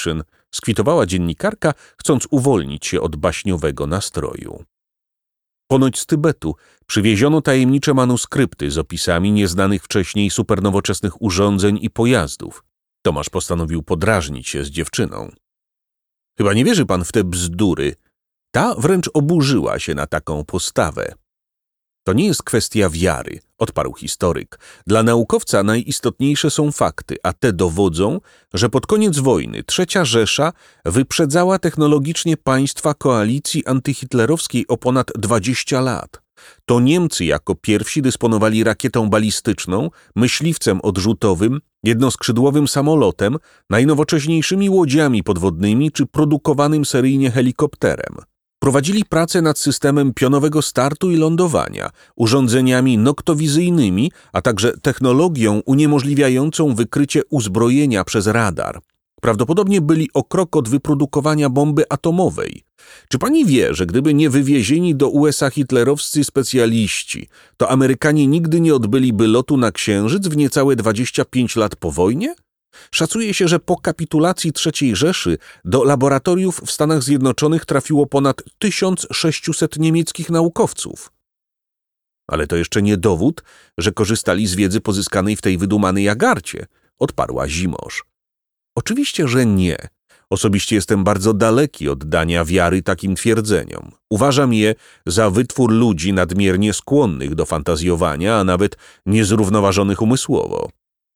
skwitowała dziennikarka, chcąc uwolnić się od baśniowego nastroju. Ponoć z Tybetu przywieziono tajemnicze manuskrypty z opisami nieznanych wcześniej supernowoczesnych urządzeń i pojazdów. Tomasz postanowił podrażnić się z dziewczyną. Chyba nie wierzy pan w te bzdury. Ta wręcz oburzyła się na taką postawę. To nie jest kwestia wiary, odparł historyk. Dla naukowca najistotniejsze są fakty, a te dowodzą, że pod koniec wojny Trzecia Rzesza wyprzedzała technologicznie państwa koalicji antyhitlerowskiej o ponad dwadzieścia lat. To Niemcy jako pierwsi dysponowali rakietą balistyczną, myśliwcem odrzutowym, jednoskrzydłowym samolotem, najnowocześniejszymi łodziami podwodnymi czy produkowanym seryjnie helikopterem. Prowadzili pracę nad systemem pionowego startu i lądowania, urządzeniami noktowizyjnymi, a także technologią uniemożliwiającą wykrycie uzbrojenia przez radar. Prawdopodobnie byli o krok od wyprodukowania bomby atomowej. Czy pani wie, że gdyby nie wywiezieni do U S A hitlerowscy specjaliści, to Amerykanie nigdy nie odbyliby lotu na Księżyc w niecałe dwadzieścia pięć lat po wojnie? Szacuje się, że po kapitulacji trzeciej Rzeszy do laboratoriów w Stanach Zjednoczonych trafiło ponad tysiąc sześciuset niemieckich naukowców. Ale to jeszcze nie dowód, że korzystali z wiedzy pozyskanej w tej wydumanej jagarcie, odparła Zimosz. Oczywiście, że nie. Osobiście jestem bardzo daleki od dania wiary takim twierdzeniom. Uważam je za wytwór ludzi nadmiernie skłonnych do fantazjowania, a nawet niezrównoważonych umysłowo.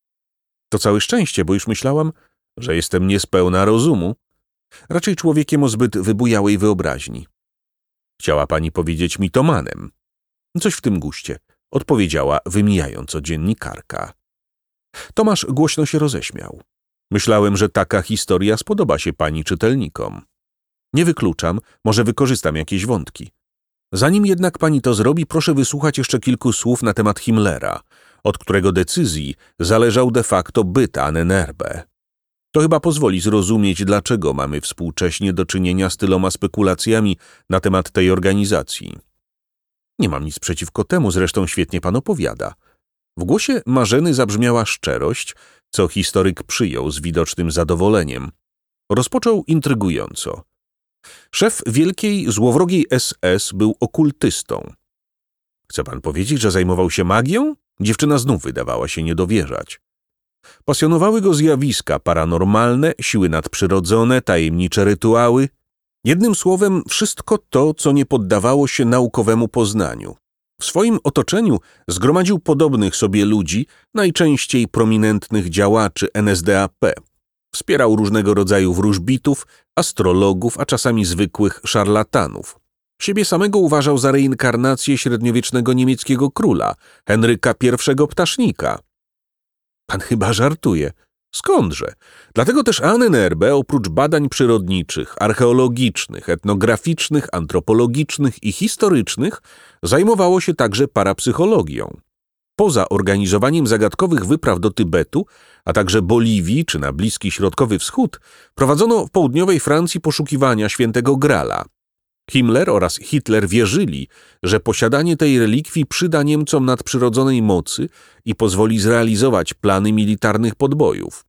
To całe szczęście, bo już myślałam, że jestem niespełna rozumu. Raczej człowiekiem o zbyt wybujałej wyobraźni. Chciała pani powiedzieć mitomanem. Coś w tym guście, odpowiedziała wymijająco dziennikarka. Tomasz głośno się roześmiał. Myślałem, że taka historia spodoba się pani czytelnikom. Nie wykluczam, może wykorzystam jakieś wątki. Zanim jednak pani to zrobi, proszę wysłuchać jeszcze kilku słów na temat Himmlera, od którego decyzji zależał de facto byt Ahnenerbe. To chyba pozwoli zrozumieć, dlaczego mamy współcześnie do czynienia z tyloma spekulacjami na temat tej organizacji. Nie mam nic przeciwko temu, zresztą świetnie pan opowiada. W głosie Marzeny zabrzmiała szczerość, co historyk przyjął z widocznym zadowoleniem. Rozpoczął intrygująco. Szef wielkiej, złowrogiej S S był okultystą. Chce pan powiedzieć, że zajmował się magią? Dziewczyna znów wydawała się nie dowierzać. Pasjonowały go zjawiska paranormalne, siły nadprzyrodzone, tajemnicze rytuały. Jednym słowem, wszystko to, co nie poddawało się naukowemu poznaniu. W swoim otoczeniu zgromadził podobnych sobie ludzi, najczęściej prominentnych działaczy N S D A P. Wspierał różnego rodzaju wróżbitów, astrologów, a czasami zwykłych szarlatanów. Siebie samego uważał za reinkarnację średniowiecznego niemieckiego króla, Henryka Pierwszego Ptasznika. Pan chyba żartuje. Skądże? Dlatego też Ahnenerbe, oprócz badań przyrodniczych, archeologicznych, etnograficznych, antropologicznych i historycznych, zajmowało się także parapsychologią. Poza organizowaniem zagadkowych wypraw do Tybetu, a także Boliwii czy na Bliski Środkowy Wschód, prowadzono w południowej Francji poszukiwania świętego Grala. Himmler oraz Hitler wierzyli, że posiadanie tej relikwii przyda Niemcom nadprzyrodzonej mocy i pozwoli zrealizować plany militarnych podbojów.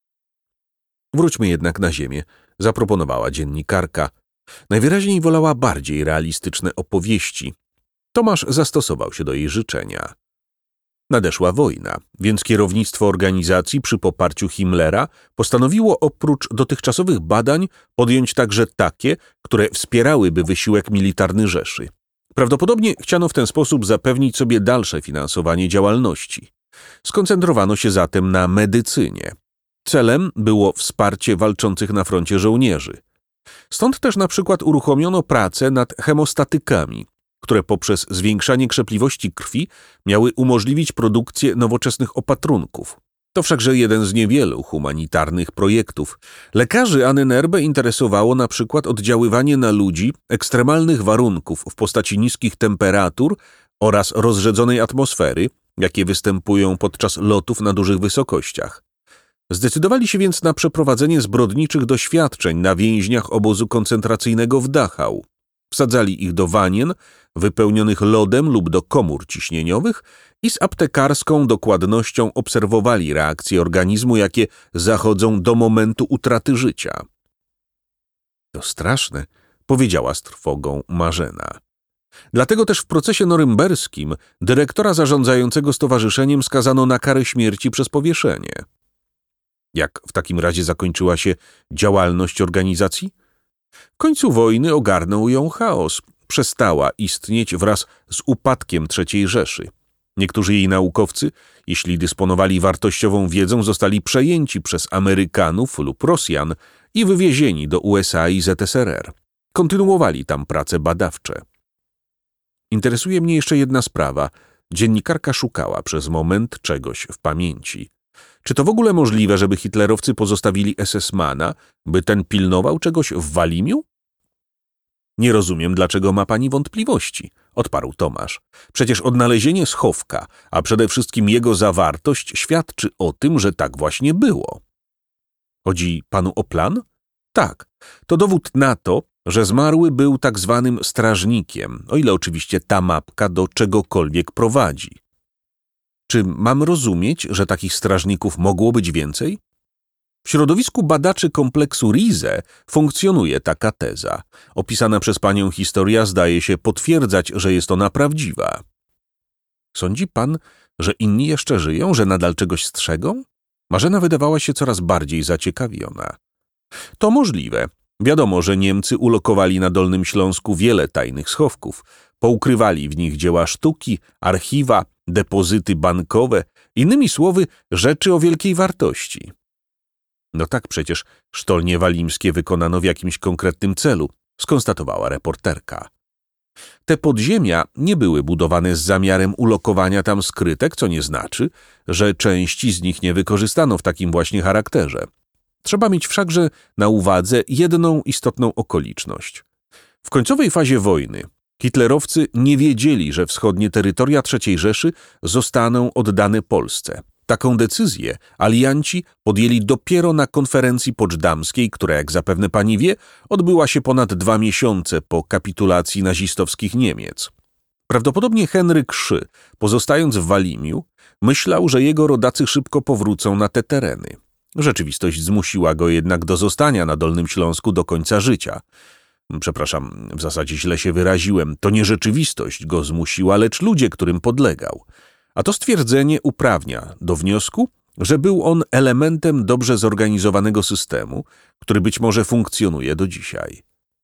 Wróćmy jednak na ziemię, zaproponowała dziennikarka. Najwyraźniej wolała bardziej realistyczne opowieści. Tomasz zastosował się do jej życzenia. Nadeszła wojna, więc kierownictwo organizacji przy poparciu Himmlera postanowiło oprócz dotychczasowych badań podjąć także takie, które wspierałyby wysiłek militarny Rzeszy. Prawdopodobnie chciano w ten sposób zapewnić sobie dalsze finansowanie działalności. Skoncentrowano się zatem na medycynie. Celem było wsparcie walczących na froncie żołnierzy. Stąd też na przykład uruchomiono pracę nad hemostatykami, które poprzez zwiększanie krzepliwości krwi miały umożliwić produkcję nowoczesnych opatrunków. To wszakże jeden z niewielu humanitarnych projektów. Lekarzy Ahnenerbe interesowało na przykład oddziaływanie na ludzi ekstremalnych warunków w postaci niskich temperatur oraz rozrzedzonej atmosfery, jakie występują podczas lotów na dużych wysokościach. Zdecydowali się więc na przeprowadzenie zbrodniczych doświadczeń na więźniach obozu koncentracyjnego w Dachau. Wsadzali ich do wanien wypełnionych lodem lub do komór ciśnieniowych i z aptekarską dokładnością obserwowali reakcje organizmu, jakie zachodzą do momentu utraty życia. To straszne, powiedziała z trwogą Marzena. Dlatego też w procesie norymberskim dyrektora zarządzającego stowarzyszeniem skazano na karę śmierci przez powieszenie. Jak w takim razie zakończyła się działalność organizacji? W końcu wojny ogarnął ją chaos. Przestała istnieć wraz z upadkiem trzeciej Rzeszy. Niektórzy jej naukowcy, jeśli dysponowali wartościową wiedzą, zostali przejęci przez Amerykanów lub Rosjan i wywiezieni do U S A i Z S R R. Kontynuowali tam prace badawcze. Interesuje mnie jeszcze jedna sprawa. Dziennikarka szukała przez moment czegoś w pamięci. Czy to w ogóle możliwe, żeby hitlerowcy pozostawili es es mana, by ten pilnował czegoś w Walimiu? Nie rozumiem, dlaczego ma pani wątpliwości, odparł Tomasz. Przecież odnalezienie schowka, a przede wszystkim jego zawartość, świadczy o tym, że tak właśnie było. Chodzi panu o plan? Tak, to dowód na to, że zmarły był tak zwanym strażnikiem, o ile oczywiście ta mapka do czegokolwiek prowadzi. Czy mam rozumieć, że takich strażników mogło być więcej? W środowisku badaczy kompleksu Riese funkcjonuje taka teza. Opisana przez panią historia zdaje się potwierdzać, że jest ona prawdziwa. Sądzi pan, że inni jeszcze żyją, że nadal czegoś strzegą? Marzena wydawała się coraz bardziej zaciekawiona. To możliwe. Wiadomo, że Niemcy ulokowali na Dolnym Śląsku wiele tajnych schowków. Poukrywali w nich dzieła sztuki, archiwa, depozyty bankowe, innymi słowy rzeczy o wielkiej wartości. No tak, przecież sztolnie walimskie wykonano w jakimś konkretnym celu, skonstatowała reporterka. Te podziemia nie były budowane z zamiarem ulokowania tam skrytek, co nie znaczy, że części z nich nie wykorzystano w takim właśnie charakterze. Trzeba mieć wszakże na uwadze jedną istotną okoliczność. W końcowej fazie wojny hitlerowcy nie wiedzieli, że wschodnie terytoria trzeciej Rzeszy zostaną oddane Polsce. Taką decyzję alianci podjęli dopiero na konferencji poczdamskiej, która, jak zapewne pani wie, odbyła się ponad dwa miesiące po kapitulacji nazistowskich Niemiec. Prawdopodobnie Henryk trzy, pozostając w Walimiu, myślał, że jego rodacy szybko powrócą na te tereny. Rzeczywistość zmusiła go jednak do zostania na Dolnym Śląsku do końca życia. Przepraszam, w zasadzie źle się wyraziłem. To nie rzeczywistość go zmusiła, lecz ludzie, którym podlegał. A to stwierdzenie uprawnia do wniosku, że był on elementem dobrze zorganizowanego systemu, który być może funkcjonuje do dzisiaj.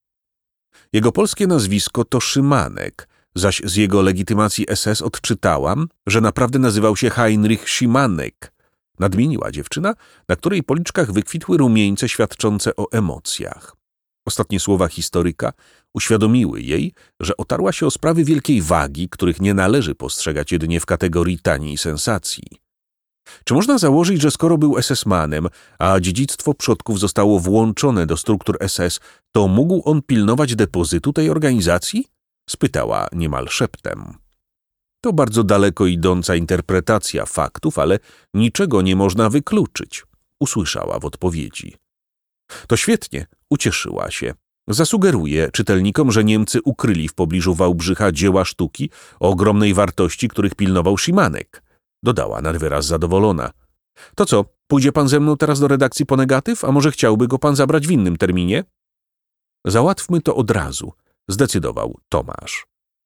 Jego polskie nazwisko to Szymanek, zaś z jego legitymacji es es odczytałam, że naprawdę nazywał się Heinrich Szymanek. Nadmieniła dziewczyna, na której policzkach wykwitły rumieńce świadczące o emocjach. Ostatnie słowa historyka uświadomiły jej, że otarła się o sprawy wielkiej wagi, których nie należy postrzegać jedynie w kategorii taniej sensacji. Czy można założyć, że skoro był es es manem, a dziedzictwo przodków zostało włączone do struktur es es, to mógł on pilnować depozytu tej organizacji? Spytała niemal szeptem. To bardzo daleko idąca interpretacja faktów, ale niczego nie można wykluczyć, usłyszała w odpowiedzi. To świetnie, ucieszyła się. Zasugeruje czytelnikom, że Niemcy ukryli w pobliżu Wałbrzycha dzieła sztuki o ogromnej wartości, których pilnował Szymanek. Dodała nad wyraz zadowolona. To co, pójdzie pan ze mną teraz do redakcji po negatyw, a może chciałby go pan zabrać w innym terminie? Załatwmy to od razu, zdecydował Tomasz.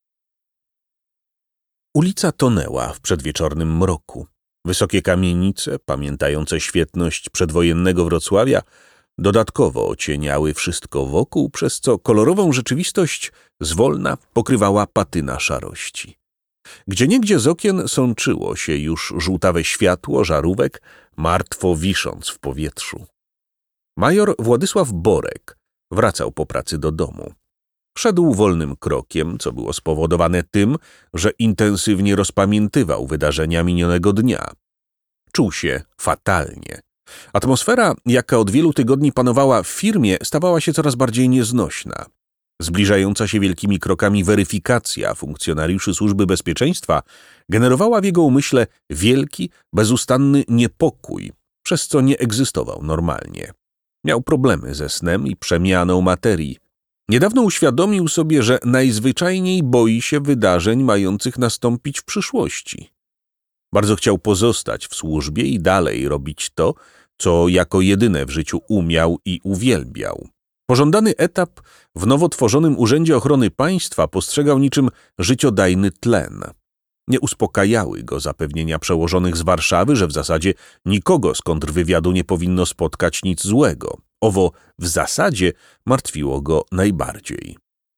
Ulica tonęła w przedwieczornym mroku. Wysokie kamienice, pamiętające świetność przedwojennego Wrocławia, dodatkowo ocieniały wszystko wokół, przez co kolorową rzeczywistość zwolna pokrywała patyna szarości. Gdzieniegdzie z okien sączyło się już żółtawe światło żarówek, martwo wisząc w powietrzu. Major Władysław Borek wracał po pracy do domu. Szedł wolnym krokiem, co było spowodowane tym, że intensywnie rozpamiętywał wydarzenia minionego dnia. Czuł się fatalnie. Atmosfera, jaka od wielu tygodni panowała w firmie, stawała się coraz bardziej nieznośna. Zbliżająca się wielkimi krokami weryfikacja funkcjonariuszy Służby Bezpieczeństwa generowała w jego umyśle wielki, bezustanny niepokój, przez co nie egzystował normalnie. Miał problemy ze snem i przemianą materii. Niedawno uświadomił sobie, że najzwyczajniej boi się wydarzeń mających nastąpić w przyszłości. Bardzo chciał pozostać w służbie i dalej robić to, co jako jedyne w życiu umiał i uwielbiał. Pożądany etap w nowo tworzonym Urzędzie Ochrony Państwa postrzegał niczym życiodajny tlen. Nie uspokajały go zapewnienia przełożonych z Warszawy, że w zasadzie nikogo z kontrwywiadu nie powinno spotkać nic złego. Owo w zasadzie martwiło go najbardziej.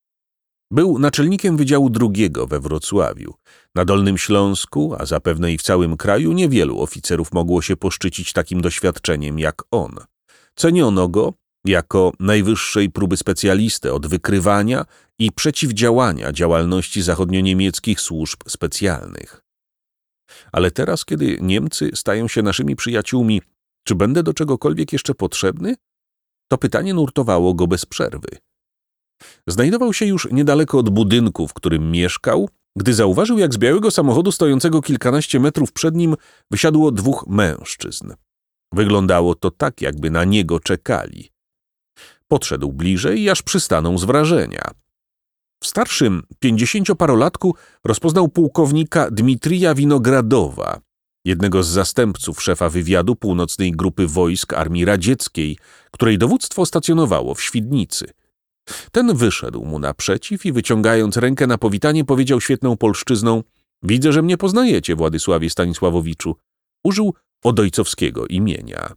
Był naczelnikiem Wydziału Drugiego we Wrocławiu. Na Dolnym Śląsku, a zapewne i w całym kraju, niewielu oficerów mogło się poszczycić takim doświadczeniem jak on. Ceniono go jako najwyższej próby specjalistę od wykrywania i przeciwdziałania działalności zachodnio-niemieckich służb specjalnych. Ale teraz, kiedy Niemcy stają się naszymi przyjaciółmi, czy będę do czegokolwiek jeszcze potrzebny? To pytanie nurtowało go bez przerwy. Znajdował się już niedaleko od budynku, w którym mieszkał, gdy zauważył, jak z białego samochodu stojącego kilkanaście metrów przed nim wysiadło dwóch mężczyzn. Wyglądało to tak, jakby na niego czekali. Podszedł bliżej i aż przystanął z wrażenia. W starszym pięćdziesięcioparolatku rozpoznał pułkownika Dmitrija Winogradowa, jednego z zastępców szefa wywiadu północnej grupy wojsk Armii Radzieckiej, której dowództwo stacjonowało w Świdnicy. Ten wyszedł mu naprzeciw i wyciągając rękę na powitanie powiedział świetną polszczyzną: „Widzę, że mnie poznajecie, Władysławie Stanisławowiczu”. Użył odojcowskiego imienia.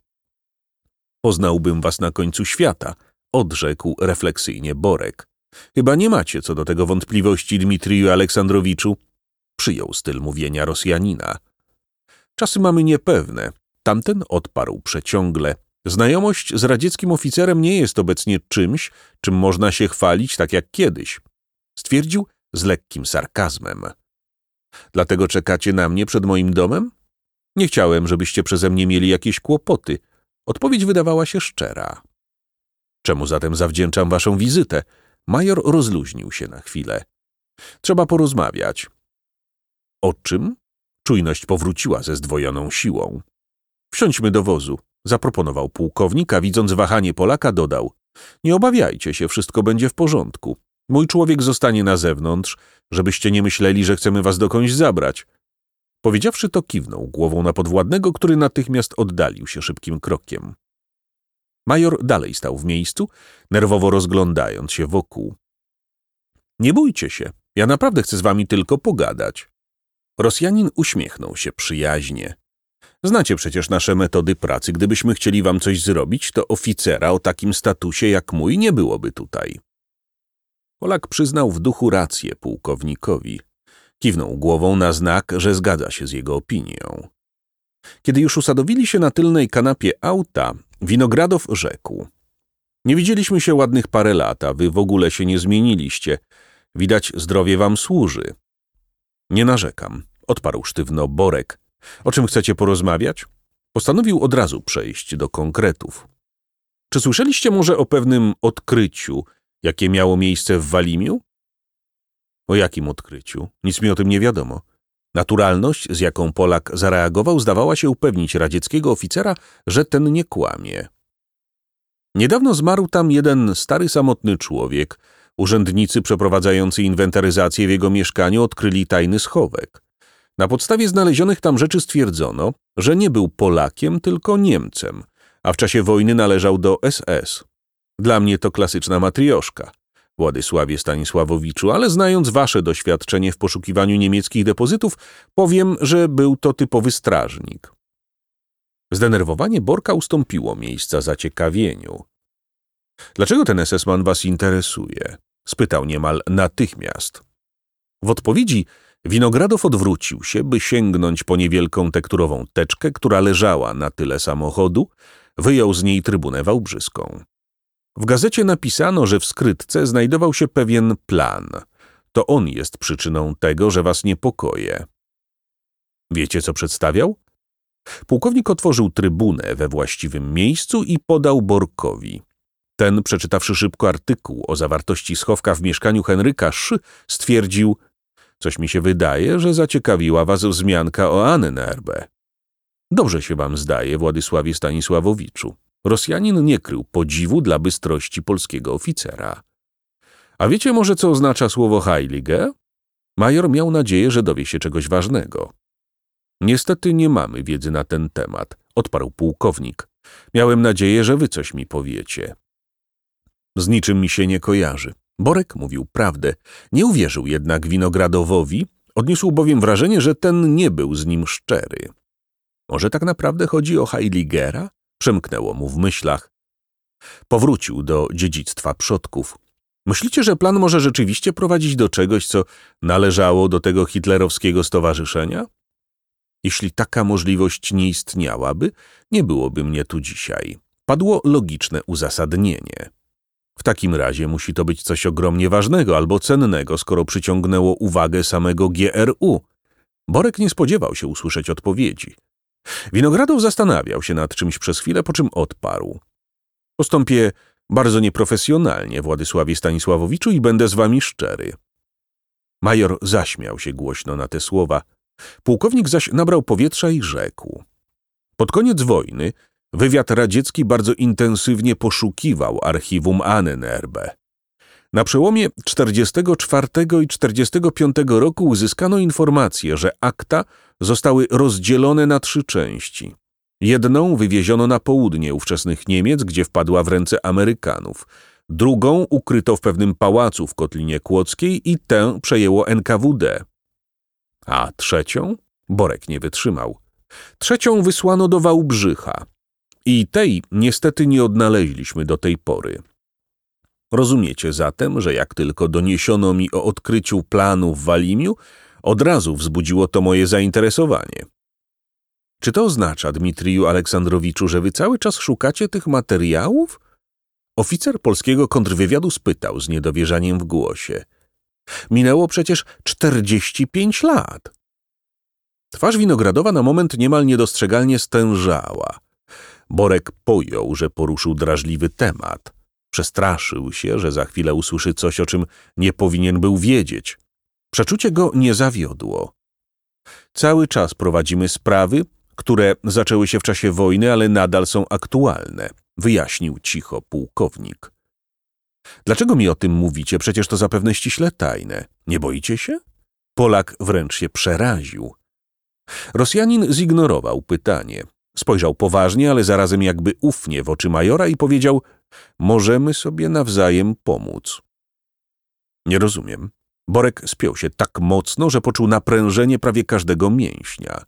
„Poznałbym was na końcu świata”, odrzekł refleksyjnie Borek. „Chyba nie macie co do tego wątpliwości, Dmitriju Aleksandrowiczu”, przyjął styl mówienia Rosjanina. „Czasy mamy niepewne”, tamten odparł przeciągle. „Znajomość z radzieckim oficerem nie jest obecnie czymś, czym można się chwalić tak jak kiedyś”, stwierdził z lekkim sarkazmem. „Dlatego czekacie na mnie przed moim domem? Nie chciałem, żebyście przeze mnie mieli jakieś kłopoty”. Odpowiedź wydawała się szczera. „Czemu zatem zawdzięczam waszą wizytę?” Major rozluźnił się na chwilę. „Trzeba porozmawiać”. „O czym?” Czujność powróciła ze zdwojoną siłą. „Wsiądźmy do wozu”, zaproponował pułkownik, a widząc wahanie Polaka dodał: „Nie obawiajcie się, wszystko będzie w porządku. Mój człowiek zostanie na zewnątrz, żebyście nie myśleli, że chcemy was dokądś zabrać”. Powiedziawszy to, kiwnął głową na podwładnego, który natychmiast oddalił się szybkim krokiem. Major dalej stał w miejscu, nerwowo rozglądając się wokół. „Nie bójcie się, ja naprawdę chcę z wami tylko pogadać”. Rosjanin uśmiechnął się przyjaźnie. „Znacie przecież nasze metody pracy. Gdybyśmy chcieli wam coś zrobić, to oficera o takim statusie jak mój nie byłoby tutaj”. Polak przyznał w duchu rację pułkownikowi. Kiwnął głową na znak, że zgadza się z jego opinią. Kiedy już usadowili się na tylnej kanapie auta, Winogradow rzekł: „Nie widzieliśmy się ładnych parę lat, a wy w ogóle się nie zmieniliście. Widać, zdrowie wam służy”. „Nie narzekam”, odparł sztywno Borek. „O czym chcecie porozmawiać?” Postanowił od razu przejść do konkretów. „Czy słyszeliście może o pewnym odkryciu, jakie miało miejsce w Walimiu?” „O jakim odkryciu? Nic mi o tym nie wiadomo”. Naturalność, z jaką Polak zareagował, zdawała się upewnić radzieckiego oficera, że ten nie kłamie. „Niedawno zmarł tam jeden stary, samotny człowiek. Urzędnicy przeprowadzający inwentaryzację w jego mieszkaniu odkryli tajny schowek. Na podstawie znalezionych tam rzeczy stwierdzono, że nie był Polakiem, tylko Niemcem, a w czasie wojny należał do S S. Dla mnie to klasyczna matrioszka, Władysławie Stanisławowiczu, ale znając wasze doświadczenie w poszukiwaniu niemieckich depozytów, powiem, że był to typowy strażnik”. Zdenerwowanie Borka ustąpiło miejsca zaciekawieniu. „Dlaczego ten esesman was interesuje?” spytał niemal natychmiast. W odpowiedzi Winogradow odwrócił się, by sięgnąć po niewielką tekturową teczkę, która leżała na tyle samochodu, wyjął z niej trybunę wałbrzyską. W gazecie napisano, że w skrytce znajdował się pewien plan. To on jest przyczyną tego, że was niepokoje. „Wiecie, co przedstawiał?” Pułkownik otworzył trybunę we właściwym miejscu i podał Borkowi. Ten, przeczytawszy szybko artykuł o zawartości schowka w mieszkaniu Henryka Sz., stwierdził: „Coś mi się wydaje, że zaciekawiła was wzmianka o Annerbę”. „Dobrze się wam zdaje, Władysławie Stanisławowiczu”. Rosjanin nie krył podziwu dla bystrości polskiego oficera. „A wiecie może, co oznacza słowo Heilige?” Major miał nadzieję, że dowie się czegoś ważnego. „Niestety nie mamy wiedzy na ten temat”, odparł pułkownik. „Miałem nadzieję, że wy coś mi powiecie”. Z niczym mi się nie kojarzy. Borek mówił prawdę. Nie uwierzył jednak Winogradowowi, odniósł bowiem wrażenie, że ten nie był z nim szczery. Może tak naprawdę chodzi o Heiligera? Przemknęło mu w myślach. Powrócił do dziedzictwa przodków. Myślicie, że plan może rzeczywiście prowadzić do czegoś, co należało do tego hitlerowskiego stowarzyszenia? Jeśli taka możliwość nie istniałaby, nie byłoby mnie tu dzisiaj. Padło logiczne uzasadnienie. W takim razie musi to być coś ogromnie ważnego albo cennego, skoro przyciągnęło uwagę samego G R U. Borek nie spodziewał się usłyszeć odpowiedzi. Winogradow zastanawiał się nad czymś przez chwilę, po czym odparł. Postąpię bardzo nieprofesjonalnie, Władysławie Stanisławowiczu, i będę z wami szczery. Major zaśmiał się głośno na te słowa. Pułkownik zaś nabrał powietrza i rzekł. Pod koniec wojny wywiad radziecki bardzo intensywnie poszukiwał archiwum Ahnenerbe. Na przełomie czterdziestego czwartego i czterdziestego piątego roku uzyskano informację, że akta zostały rozdzielone na trzy części. Jedną wywieziono na południe ówczesnych Niemiec, gdzie wpadła w ręce Amerykanów. Drugą ukryto w pewnym pałacu w Kotlinie Kłodzkiej i tę przejęło N K W D. A trzecią? Borek nie wytrzymał. Trzecią wysłano do Wałbrzycha. I tej niestety nie odnaleźliśmy do tej pory. Rozumiecie zatem, że jak tylko doniesiono mi o odkryciu planu w Walimiu, od razu wzbudziło to moje zainteresowanie. Czy to oznacza, Dmitriju Aleksandrowiczu, że wy cały czas szukacie tych materiałów? Oficer polskiego kontrwywiadu spytał z niedowierzaniem w głosie. Minęło przecież czterdzieści pięć lat. Twarz Winogradowa na moment niemal niedostrzegalnie stężała. Borek pojął, że poruszył drażliwy temat. Przestraszył się, że za chwilę usłyszy coś, o czym nie powinien był wiedzieć. Przeczucie go nie zawiodło. Cały czas prowadzimy sprawy, które zaczęły się w czasie wojny, ale nadal są aktualne, wyjaśnił cicho pułkownik. Dlaczego mi o tym mówicie? Przecież to zapewne ściśle tajne. Nie boicie się? Polak wręcz się przeraził. Rosjanin zignorował pytanie. Spojrzał poważnie, ale zarazem jakby ufnie w oczy majora i powiedział: możemy sobie nawzajem pomóc. Nie rozumiem. Borek spiął się tak mocno, że poczuł naprężenie prawie każdego mięśnia.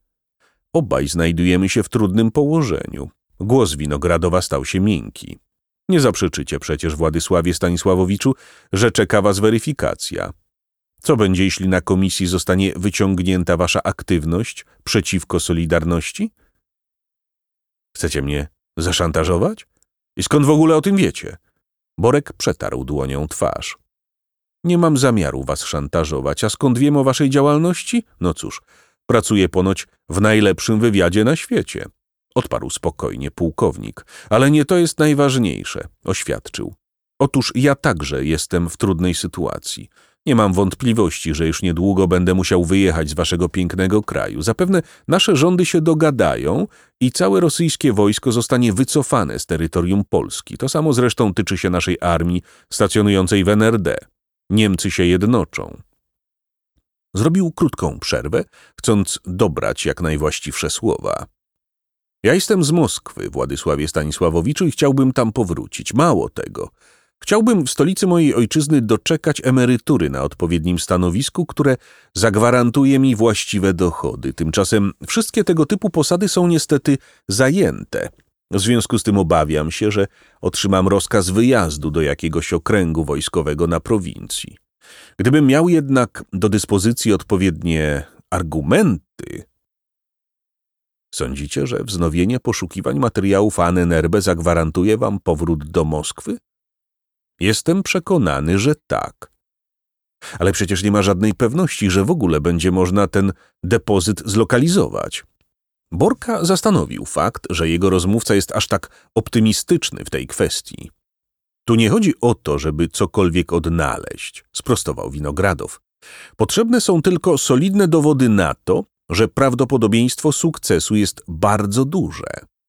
Obaj znajdujemy się w trudnym położeniu. Głos Winogradowa stał się miękki. Nie zaprzeczycie przecież, Władysławie Stanisławowiczu, że czeka was weryfikacja. Co będzie, jeśli na komisji zostanie wyciągnięta wasza aktywność przeciwko Solidarności? Chcecie mnie zaszantażować? I skąd w ogóle o tym wiecie? Borek przetarł dłonią twarz. Nie mam zamiaru was szantażować, a skąd wiem o waszej działalności? No cóż, pracuję ponoć w najlepszym wywiadzie na świecie. Odparł spokojnie pułkownik. Ale nie to jest najważniejsze, oświadczył. Otóż ja także jestem w trudnej sytuacji. Nie mam wątpliwości, że już niedługo będę musiał wyjechać z waszego pięknego kraju. Zapewne nasze rządy się dogadają i całe rosyjskie wojsko zostanie wycofane z terytorium Polski. To samo zresztą tyczy się naszej armii stacjonującej w N R D. Niemcy się jednoczą. Zrobił krótką przerwę, chcąc dobrać jak najwłaściwsze słowa. Ja jestem z Moskwy, Władysławie Stanisławowiczu, i chciałbym tam powrócić. Mało tego. Chciałbym w stolicy mojej ojczyzny doczekać emerytury na odpowiednim stanowisku, które zagwarantuje mi właściwe dochody. Tymczasem wszystkie tego typu posady są niestety zajęte. W związku z tym obawiam się, że otrzymam rozkaz wyjazdu do jakiegoś okręgu wojskowego na prowincji. Gdybym miał jednak do dyspozycji odpowiednie argumenty... Sądzicie, że wznowienie poszukiwań materiałów Ahnenerbe zagwarantuje wam powrót do Moskwy? Jestem przekonany, że tak. Ale przecież nie ma żadnej pewności, że w ogóle będzie można ten depozyt zlokalizować. Borka zastanowił fakt, że jego rozmówca jest aż tak optymistyczny w tej kwestii. Tu nie chodzi o to, żeby cokolwiek odnaleźć, sprostował Winogradow. Potrzebne są tylko solidne dowody na to, że prawdopodobieństwo sukcesu jest bardzo duże.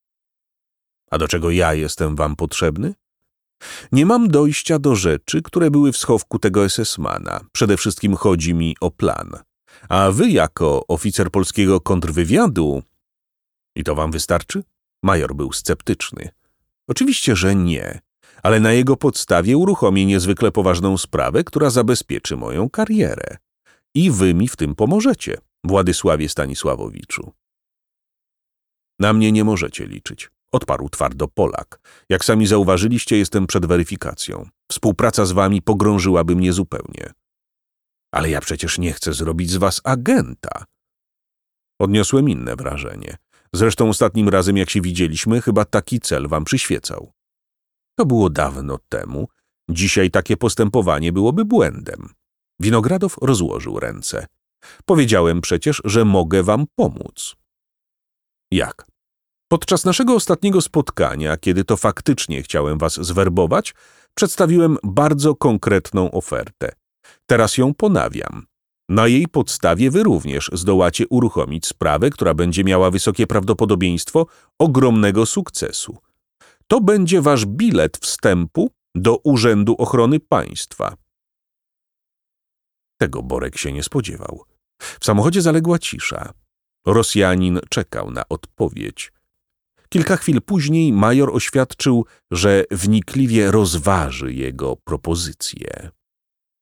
A do czego ja jestem wam potrzebny? Nie mam dojścia do rzeczy, które były w schowku tego esesmana. Przede wszystkim chodzi mi o plan. A wy jako oficer polskiego kontrwywiadu... I to wam wystarczy? Major był sceptyczny. Oczywiście, że nie. ale na jego podstawie uruchomię niezwykle poważną sprawę, która zabezpieczy moją karierę. I wy mi w tym pomożecie, Władysławie Stanisławowiczu. Na mnie nie możecie liczyć, odparł twardo Polak. Jak sami zauważyliście, jestem przed weryfikacją. Współpraca z wami pogrążyłaby mnie zupełnie. Ale ja przecież nie chcę zrobić z was agenta. Odniosłem inne wrażenie. Zresztą ostatnim razem, jak się widzieliśmy, chyba taki cel wam przyświecał. To było dawno temu. Dzisiaj takie postępowanie byłoby błędem. Winogradow rozłożył ręce. Powiedziałem przecież, że mogę wam pomóc. Jak? Podczas naszego ostatniego spotkania, kiedy to faktycznie chciałem was zwerbować, przedstawiłem bardzo konkretną ofertę. Teraz ją ponawiam. Na jej podstawie wy również zdołacie uruchomić sprawę, która będzie miała wysokie prawdopodobieństwo ogromnego sukcesu. To będzie wasz bilet wstępu do Urzędu Ochrony Państwa. Tego Borek się nie spodziewał. W samochodzie zaległa cisza. Rosjanin czekał na odpowiedź. Kilka chwil później major oświadczył, że wnikliwie rozważy jego propozycję.